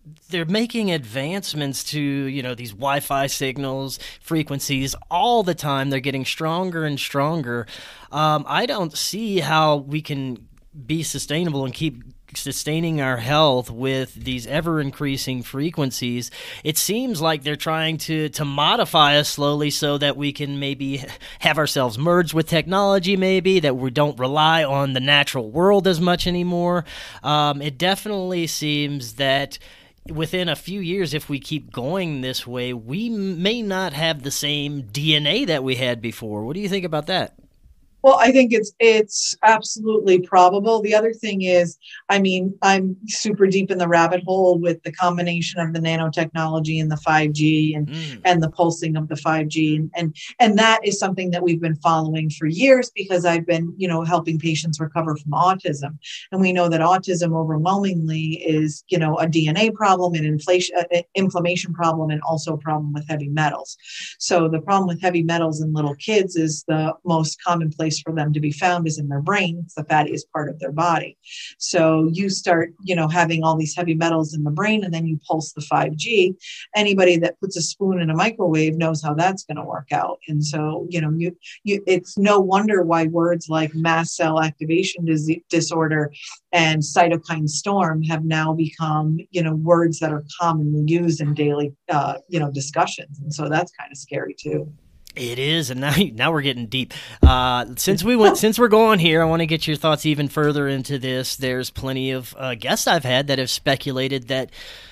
[SPEAKER 1] they're making advancements to, you know, these Wi-Fi signals, frequencies all the time. They're getting stronger and stronger. Um, I don't see how we can be sustainable and keep sustaining our health with these ever-increasing frequencies. It seems like they're trying to to modify us slowly so that we can maybe have ourselves merged with technology, maybe, that we don't rely on the natural world as much anymore. Um, it definitely seems that within a few years, if we keep going this way, we may not have the same D N A that we had before. What do you think about that?
[SPEAKER 2] Well, I think it's it's absolutely probable. The other thing is, I mean, I'm super deep in the rabbit hole with the combination of the nanotechnology and the five G and mm. and the pulsing of the five G, and, and and that is something that we've been following for years because I've been, you know, helping patients recover from autism, and we know that autism overwhelmingly is, you know, a D N A problem, an inflation, uh, inflammation problem, and also a problem with heavy metals. So the problem with heavy metals in little kids is the most common place for them to be found is in their brain. It's the fattiest part of their body. So you start, you know, having all these heavy metals in the brain, and then you pulse the five G. Anybody that puts a spoon in a microwave knows how that's going to work out. And so, you know, you, you, it's no wonder why words like mast cell activation dis- disorder and cytokine storm have now become, you know, words that are commonly used in daily, uh, you know, discussions. And so that's kind of scary too.
[SPEAKER 1] It is, and now now we're getting deep. Uh, since we went, since we're going here, I want to get your thoughts even further into this. There's plenty of uh, guests I've had that have speculated that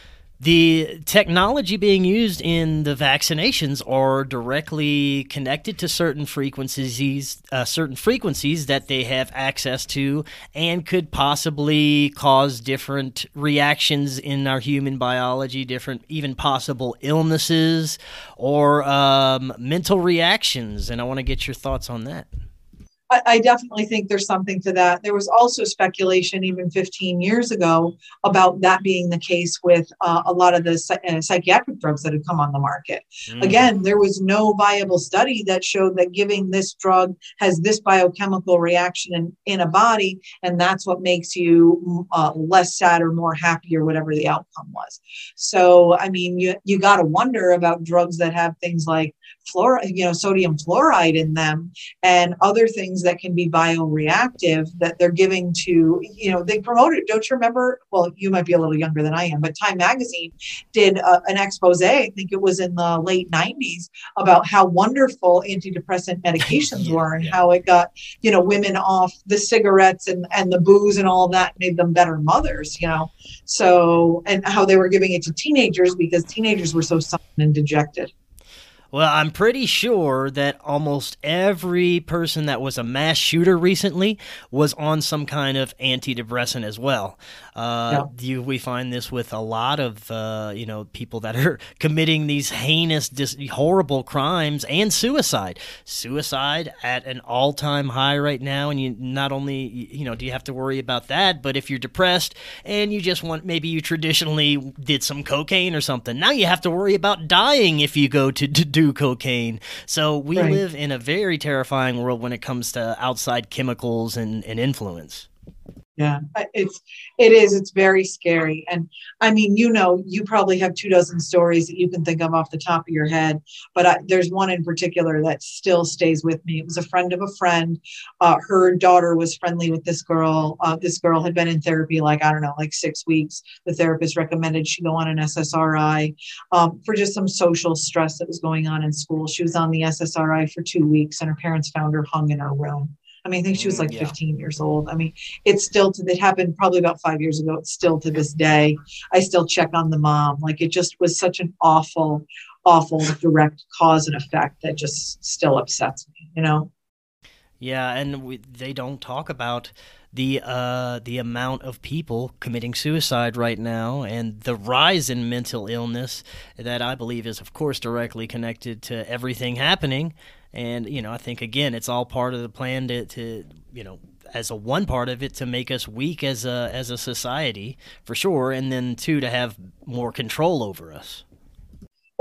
[SPEAKER 1] the technology being used in the vaccinations are directly connected to certain frequencies, uh, certain frequencies that they have access to, and could possibly cause different reactions in our human biology, different even possible illnesses or um, mental reactions. And I want to get your thoughts on that.
[SPEAKER 2] I definitely think there's something to that. There was also speculation even fifteen years ago about that being the case with uh, a lot of the uh, psychiatric drugs that had come on the market. Mm. Again, there was no viable study that showed that giving this drug has this biochemical reaction in, in a body, and that's what makes you uh, less sad or more happy or whatever the outcome was. So, I mean, you, you got to wonder about drugs that have things like fluoride, you know, sodium fluoride in them and other things that can be bioreactive that they're giving to, you know, they promoted, don't you remember? Well, you might be a little younger than I am, but Time Magazine did uh, an expose, I think it was in the late nineties, about how wonderful antidepressant medications yeah, were and yeah. how it got, you know, women off the cigarettes and, and the booze and all of that, made them better mothers, you know. So, and how they were giving it to teenagers because teenagers were so sullen and dejected.
[SPEAKER 1] Well, I'm pretty sure that almost every person that was a mass shooter recently was on some kind of antidepressant as well. Uh, yeah. you, we find this with a lot of, uh, you know, people that are committing these heinous, dis- horrible crimes and suicide. Suicide at an all-time high right now, and you not only, you know, do you have to worry about that, but if you're depressed and you just want, maybe you traditionally did some cocaine or something, now you have to worry about dying if you go to, to do cocaine. So we right. live in a very terrifying world when it comes to outside chemicals and, and influence.
[SPEAKER 2] Yeah, it's, it is, it's very scary. And I mean, you know, you probably have two dozen stories that you can think of off the top of your head, but I, there's one in particular that still stays with me. It was a friend of a friend. Uh, her daughter was friendly with this girl. Uh, this girl had been in therapy, like, I don't know, like six weeks. The therapist recommended she go on an S S R I um, for just some social stress that was going on in school. She was on the S S R I for two weeks and her parents found her hung in her room. I mean, I think she was like yeah. fifteen years old. I mean, it's still, to, it happened probably about five years ago. It's still to this day. I still check on the mom. Like, it just was such an awful, awful direct cause and effect that just still upsets me, you know?
[SPEAKER 1] Yeah, and we, they don't talk about the uh, the amount of people committing suicide right now and the rise in mental illness that I believe is, of course, directly connected to everything happening. And, you know, I think, again, it's all part of the plan to, to, you know, as a one part of it, to make us weak as a as a society, for sure, and then, two, to have more control over us.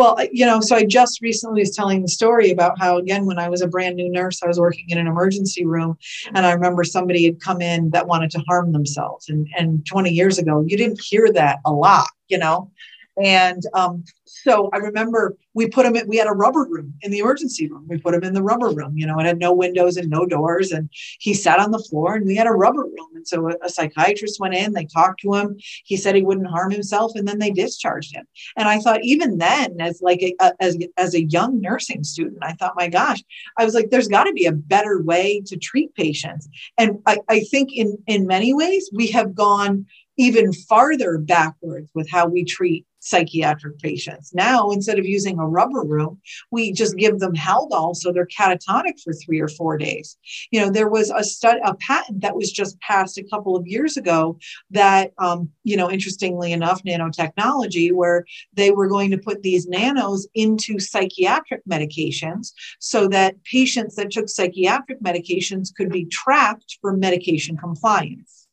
[SPEAKER 2] Well, you know, so I just recently was telling the story about how, again, when I was a brand new nurse, I was working in an emergency room, and I remember somebody had come in that wanted to harm themselves. And, and twenty years ago, you didn't hear that a lot, you know? And um, so I remember we put him in, we had a rubber room in the emergency room. We put him in the rubber room, you know, it had no windows and no doors. And he sat on the floor, and we had a rubber room. And so a, a psychiatrist went in, they talked to him. He said he wouldn't harm himself, and then they discharged him. And I thought, even then, as like a, a, as, as a young nursing student, I thought, my gosh, I was like, there's got to be a better way to treat patients. And I, I think in, in many ways, we have gone even farther backwards with how we treat psychiatric patients. Now, instead of using a rubber room, we just give them Haldol so they're catatonic for three or four days. You know, there was a stud, a patent that was just passed a couple of years ago that, um, you know, interestingly enough, nanotechnology, where they were going to put these nanos into psychiatric medications so that patients that took psychiatric medications could be tracked for medication compliance.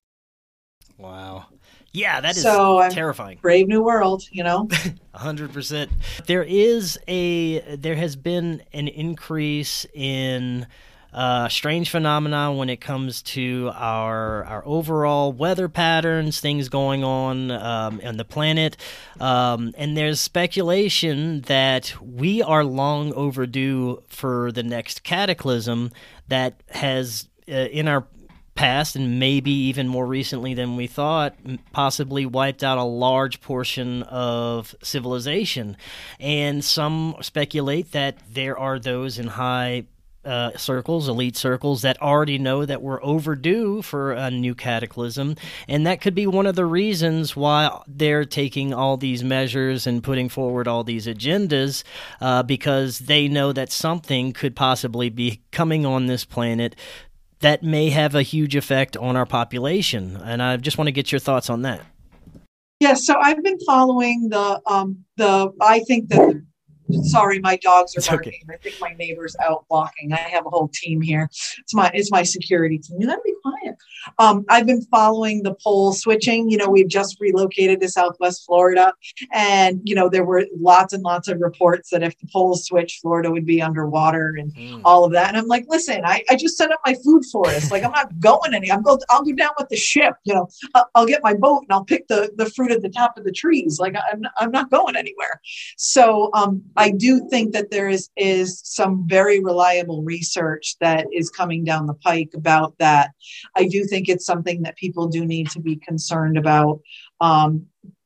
[SPEAKER 1] Wow. Yeah, that is
[SPEAKER 2] so,
[SPEAKER 1] terrifying.
[SPEAKER 2] Brave new world, you know.
[SPEAKER 1] A hundred percent. There is a there has been an increase in uh, strange phenomena when it comes to our our overall weather patterns, things going on um, on the planet, um, and there's speculation that we are long overdue for the next cataclysm that has uh, in our past, and maybe even more recently than we thought, possibly wiped out a large portion of civilization. And some speculate that there are those in high uh, circles, elite circles, that already know that we're overdue for a new cataclysm. And that could be one of the reasons why they're taking all these measures and putting forward all these agendas, uh, because they know that something could possibly be coming on this planet that may have a huge effect on our population. And I just want to get your thoughts on that.
[SPEAKER 2] Yeah, so I've been following the, um, the. I think that, sorry, my dogs are barking. Okay. I think my neighbor's out walking. I have a whole team here. It's my, it's my security team. You gotta be quiet. Um, I've been following the pole switching. You know, we've just relocated to Southwest Florida, and, you know, there were lots and lots of reports that if the poles switched, Florida would be underwater and mm. all of that. And I'm like, listen, I, I just set up my food forest. Like, I'm not going any, I'm going, I'll go down with the ship, you know, I'll, I'll get my boat and I'll pick the, the fruit at the top of the trees. Like, I'm, I'm not going anywhere. So, um, I do think that there is, is some very reliable research that is coming down the pike about that. I do think it's something that people do need to be concerned about. Um,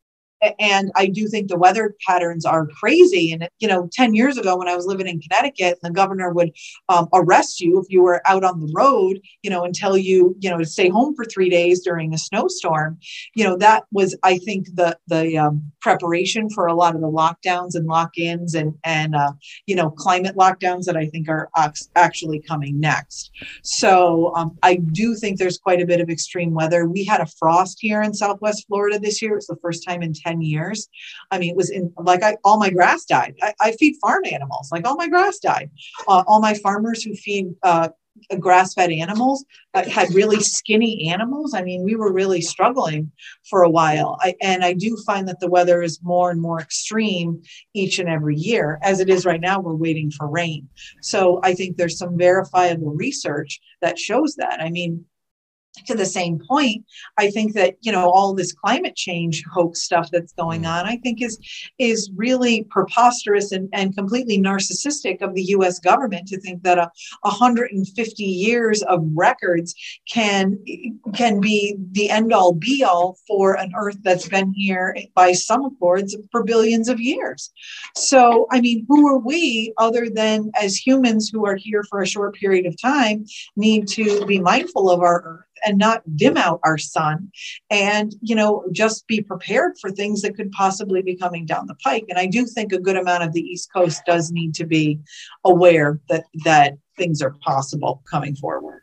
[SPEAKER 2] And I do think the weather patterns are crazy. And, you know, ten years ago when I was living in Connecticut, the governor would um, arrest you if you were out on the road, you know, and tell you, you know, to stay home for three days during a snowstorm. You know, that was, I think, the the um, preparation for a lot of the lockdowns and lock-ins and, and uh, you know, climate lockdowns that I think are actually coming next. So um, I do think there's quite a bit of extreme weather. We had a frost here in Southwest Florida this year. It's the first time in ten years. I mean, it was in like I, all my grass died. I, I feed farm animals, like all my grass died. Uh, all my farmers who feed uh, grass-fed animals uh, had really skinny animals. I mean, we were really struggling for a while. I, and I do find that the weather is more and more extreme each and every year. As it is right now, we're waiting for rain. So I think there's some verifiable research that shows that. I mean, to the same point, I think that, you know, all this climate change hoax stuff that's going on, I think is is really preposterous and, and completely narcissistic of the U S government to think that a one hundred fifty years of records can can be the end all be all for an Earth that's been here by some accords for billions of years. So, I mean, who are we other than as humans who are here for a short period of time need to be mindful of our Earth and not dim out our sun and, you know, just be prepared for things that could possibly be coming down the pike. And I do think a good amount of the East Coast does need to be aware that, that things are possible coming forward.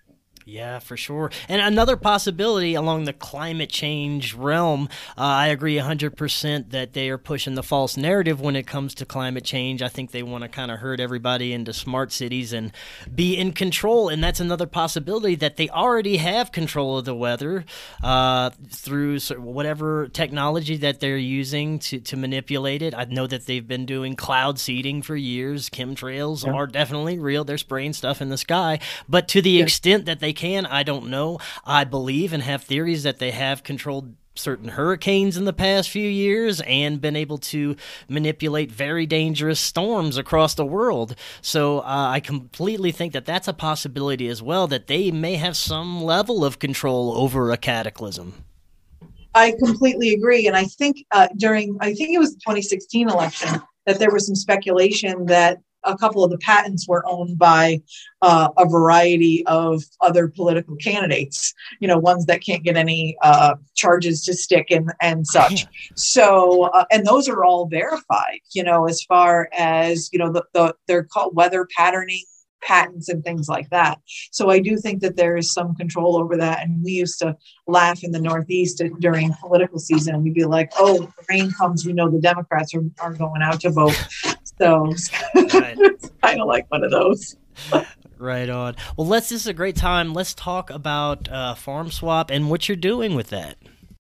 [SPEAKER 1] Yeah, for sure. And another possibility along the climate change realm, uh, I agree one hundred percent that they are pushing the false narrative when it comes to climate change. I think they want to kind of herd everybody into smart cities and be in control. And that's another possibility, that they already have control of the weather uh, through whatever technology that they're using to, to manipulate it. I know that they've been doing cloud seeding for years. Chemtrails yeah. are definitely real. They're spraying stuff in the sky. But to the yeah. extent that they can, I don't know. I believe and have theories that they have controlled certain hurricanes in the past few years and been able to manipulate very dangerous storms across the world. So uh, I completely think that that's a possibility as well, that they may have some level of control over a cataclysm.
[SPEAKER 2] I completely agree. And I think uh, during, I think it was the twenty sixteen election, that there was some speculation that a couple of the patents were owned by uh, a variety of other political candidates, you know, ones that can't get any uh, charges to stick and, and such. So, uh, and those are all verified, you know, as far as, you know, the, the they're called weather patterning patents and things like that. So I do think that there is some control over that. And we used to laugh in the Northeast during political season, and we'd be like, oh, the rain comes, we know the Democrats are, are going out to vote. So right. It's kind of like one of those.
[SPEAKER 1] Right on. Well, let's, this is a great time. Let's talk about uh, Farm Swap and what you're doing with that.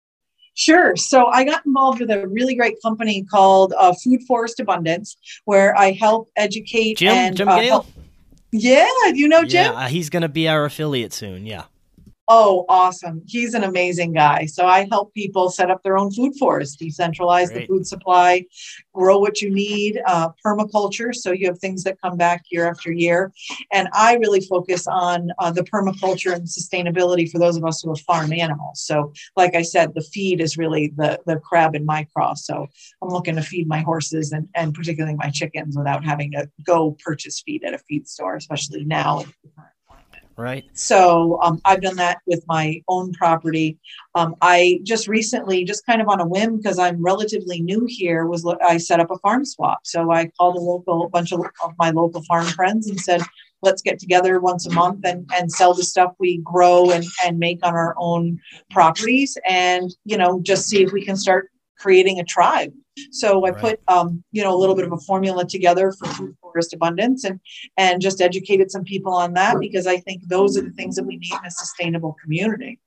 [SPEAKER 2] Sure. So I got involved with a really great company called uh, Food Forest Abundance, where I help educate
[SPEAKER 1] Jim,
[SPEAKER 2] and
[SPEAKER 1] Jim
[SPEAKER 2] uh,
[SPEAKER 1] Gale?
[SPEAKER 2] help. Yeah, you know Jim?
[SPEAKER 1] Yeah, he's going to be our affiliate soon, yeah.
[SPEAKER 2] Oh, awesome. He's an amazing guy. So I help people set up their own food forest, decentralize Great. the food supply, grow what you need, uh, permaculture. So you have things that come back year after year. And I really focus on uh, the permaculture and sustainability for those of us who have farm animals. So like I said, the feed is really the, the crab in my craw. So I'm looking to feed my horses and, and particularly my chickens without having to go purchase feed at a feed store, especially now.
[SPEAKER 1] Right.
[SPEAKER 2] So um, I've done that with my own property. Um, I just recently, just kind of on a whim, because I'm relatively new here, was I set up a farm swap. So I called a local a bunch of, of my local farm friends and said, let's get together once a month and, and sell the stuff we grow and, and make on our own properties, and, you know, just see if we can start creating a tribe. So I right. put, um, you know, a little bit of a formula together for Food Forest Abundance, and and just educated some people on that, because I think those are the things that we need in a sustainable community.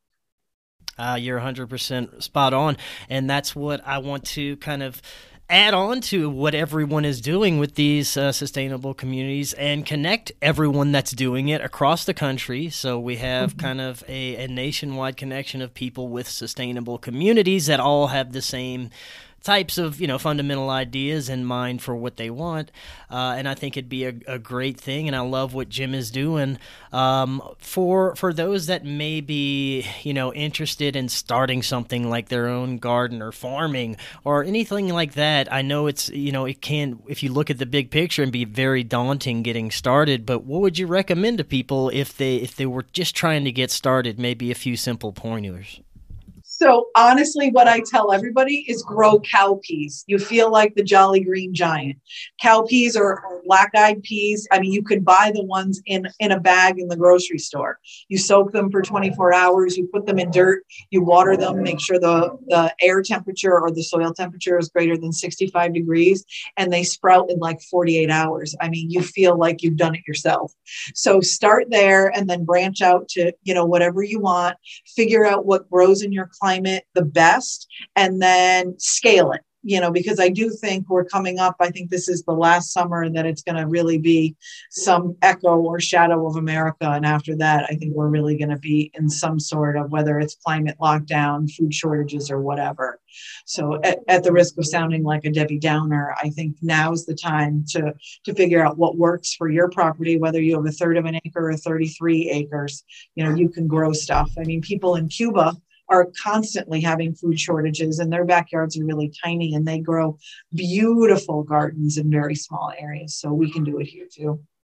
[SPEAKER 1] Uh, you're one hundred percent spot on. And that's what I want to kind of add on to what everyone is doing with these uh, sustainable communities, and connect everyone that's doing it across the country. So we have mm-hmm. kind of a, a nationwide connection of people with sustainable communities that all have the same types of, you know, fundamental ideas in mind for what they want. Uh, and I think it'd be a, a great thing. And I love what Jim is doing. Um, for for those that may be, you know, interested in starting something like their own garden or farming or anything like that, I know it's, you know, it can, if you look at the big picture, and be very daunting getting started. But what would you recommend to people if they if they were just trying to get started? Maybe a few simple pointers.
[SPEAKER 2] So honestly, what I tell everybody is grow cowpeas. You feel like the Jolly Green Giant. Cowpeas or, or black-eyed peas. I mean, you could buy the ones in, in a bag in the grocery store. You soak them for twenty-four hours. You put them in dirt. You water them. Make sure the, the air temperature or the soil temperature is greater than sixty-five degrees. And they sprout in like forty-eight hours. I mean, you feel like you've done it yourself. So start there and then branch out to, you know, whatever you want. Figure out what grows in your climate the best, and then scale it, you know, because I do think we're coming up. I think this is the last summer, and that it's going to really be some echo or shadow of America. And after that, I think we're really going to be in some sort of, whether it's climate lockdown, food shortages, or whatever. So at, at the risk of sounding like a Debbie Downer, I think now's the time to, to figure out what works for your property, whether you have a third of an acre or thirty-three acres, you know, you can grow stuff. I mean, people in Cuba are constantly having food shortages, and their backyards are really tiny, and they grow beautiful gardens in very small areas. So we can do it here too.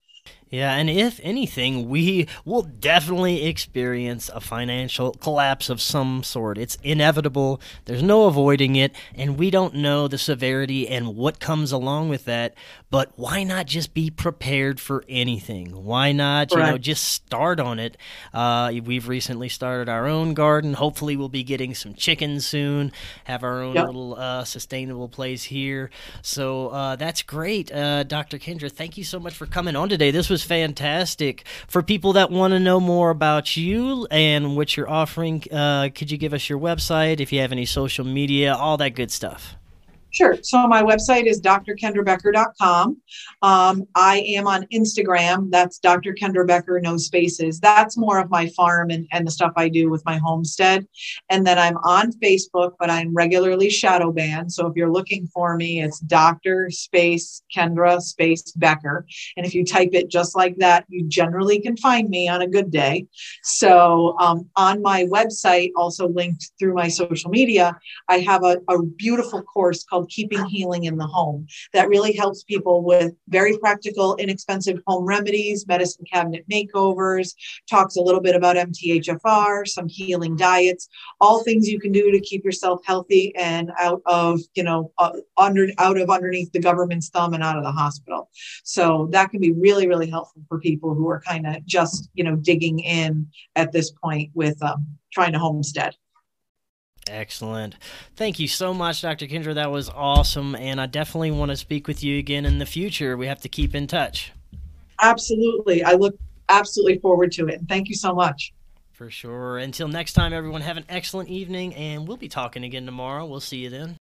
[SPEAKER 1] Yeah, and if anything, we will definitely experience a financial collapse of some sort. It's inevitable. There's no avoiding it, and we don't know the severity and what comes along with that. But why not just be prepared for anything? Why not, you know,
[SPEAKER 2] Correct.
[SPEAKER 1] just start on it? Uh, we've recently started our own garden. Hopefully, we'll be getting some chickens soon. Have our own
[SPEAKER 2] Yep.
[SPEAKER 1] little uh, sustainable place here. So uh, that's great, uh, Doctor Kendra. Thank you so much for coming on today. This was fantastic. For people that want to know more about you and what you're offering, uh, could you give us your website, if you have any social media, all that good stuff?
[SPEAKER 2] Sure. So my website is d r kendra becker dot com. Um, I am on Instagram. That's Doctor Kendra Becker, no spaces. That's more of my farm and, and the stuff I do with my homestead. And then I'm on Facebook, but I'm regularly shadow banned. So if you're looking for me, it's Doctor space Kendra space Becker. And if you type it just like that, you generally can find me on a good day. So um, on my website, also linked through my social media, I have a, a beautiful course called Keeping Healing in the Home that really helps people with very practical, inexpensive home remedies, medicine cabinet makeovers, talks a little bit about M T H F R, some healing diets, all things you can do to keep yourself healthy and out of, you know, uh, under out of underneath the government's thumb and out of the hospital. So that can be really, really helpful for people who are kind of just, you know, digging in at this point with um, trying to homestead.
[SPEAKER 1] Excellent. Thank you so much, Doctor Kendra. That was awesome, and I definitely want to speak with you again in the future. We have to keep in touch.
[SPEAKER 2] Absolutely. I look absolutely forward to it. And thank you so much.
[SPEAKER 1] For sure. Until next time, everyone, have an excellent evening, and we'll be talking again tomorrow. We'll see you then.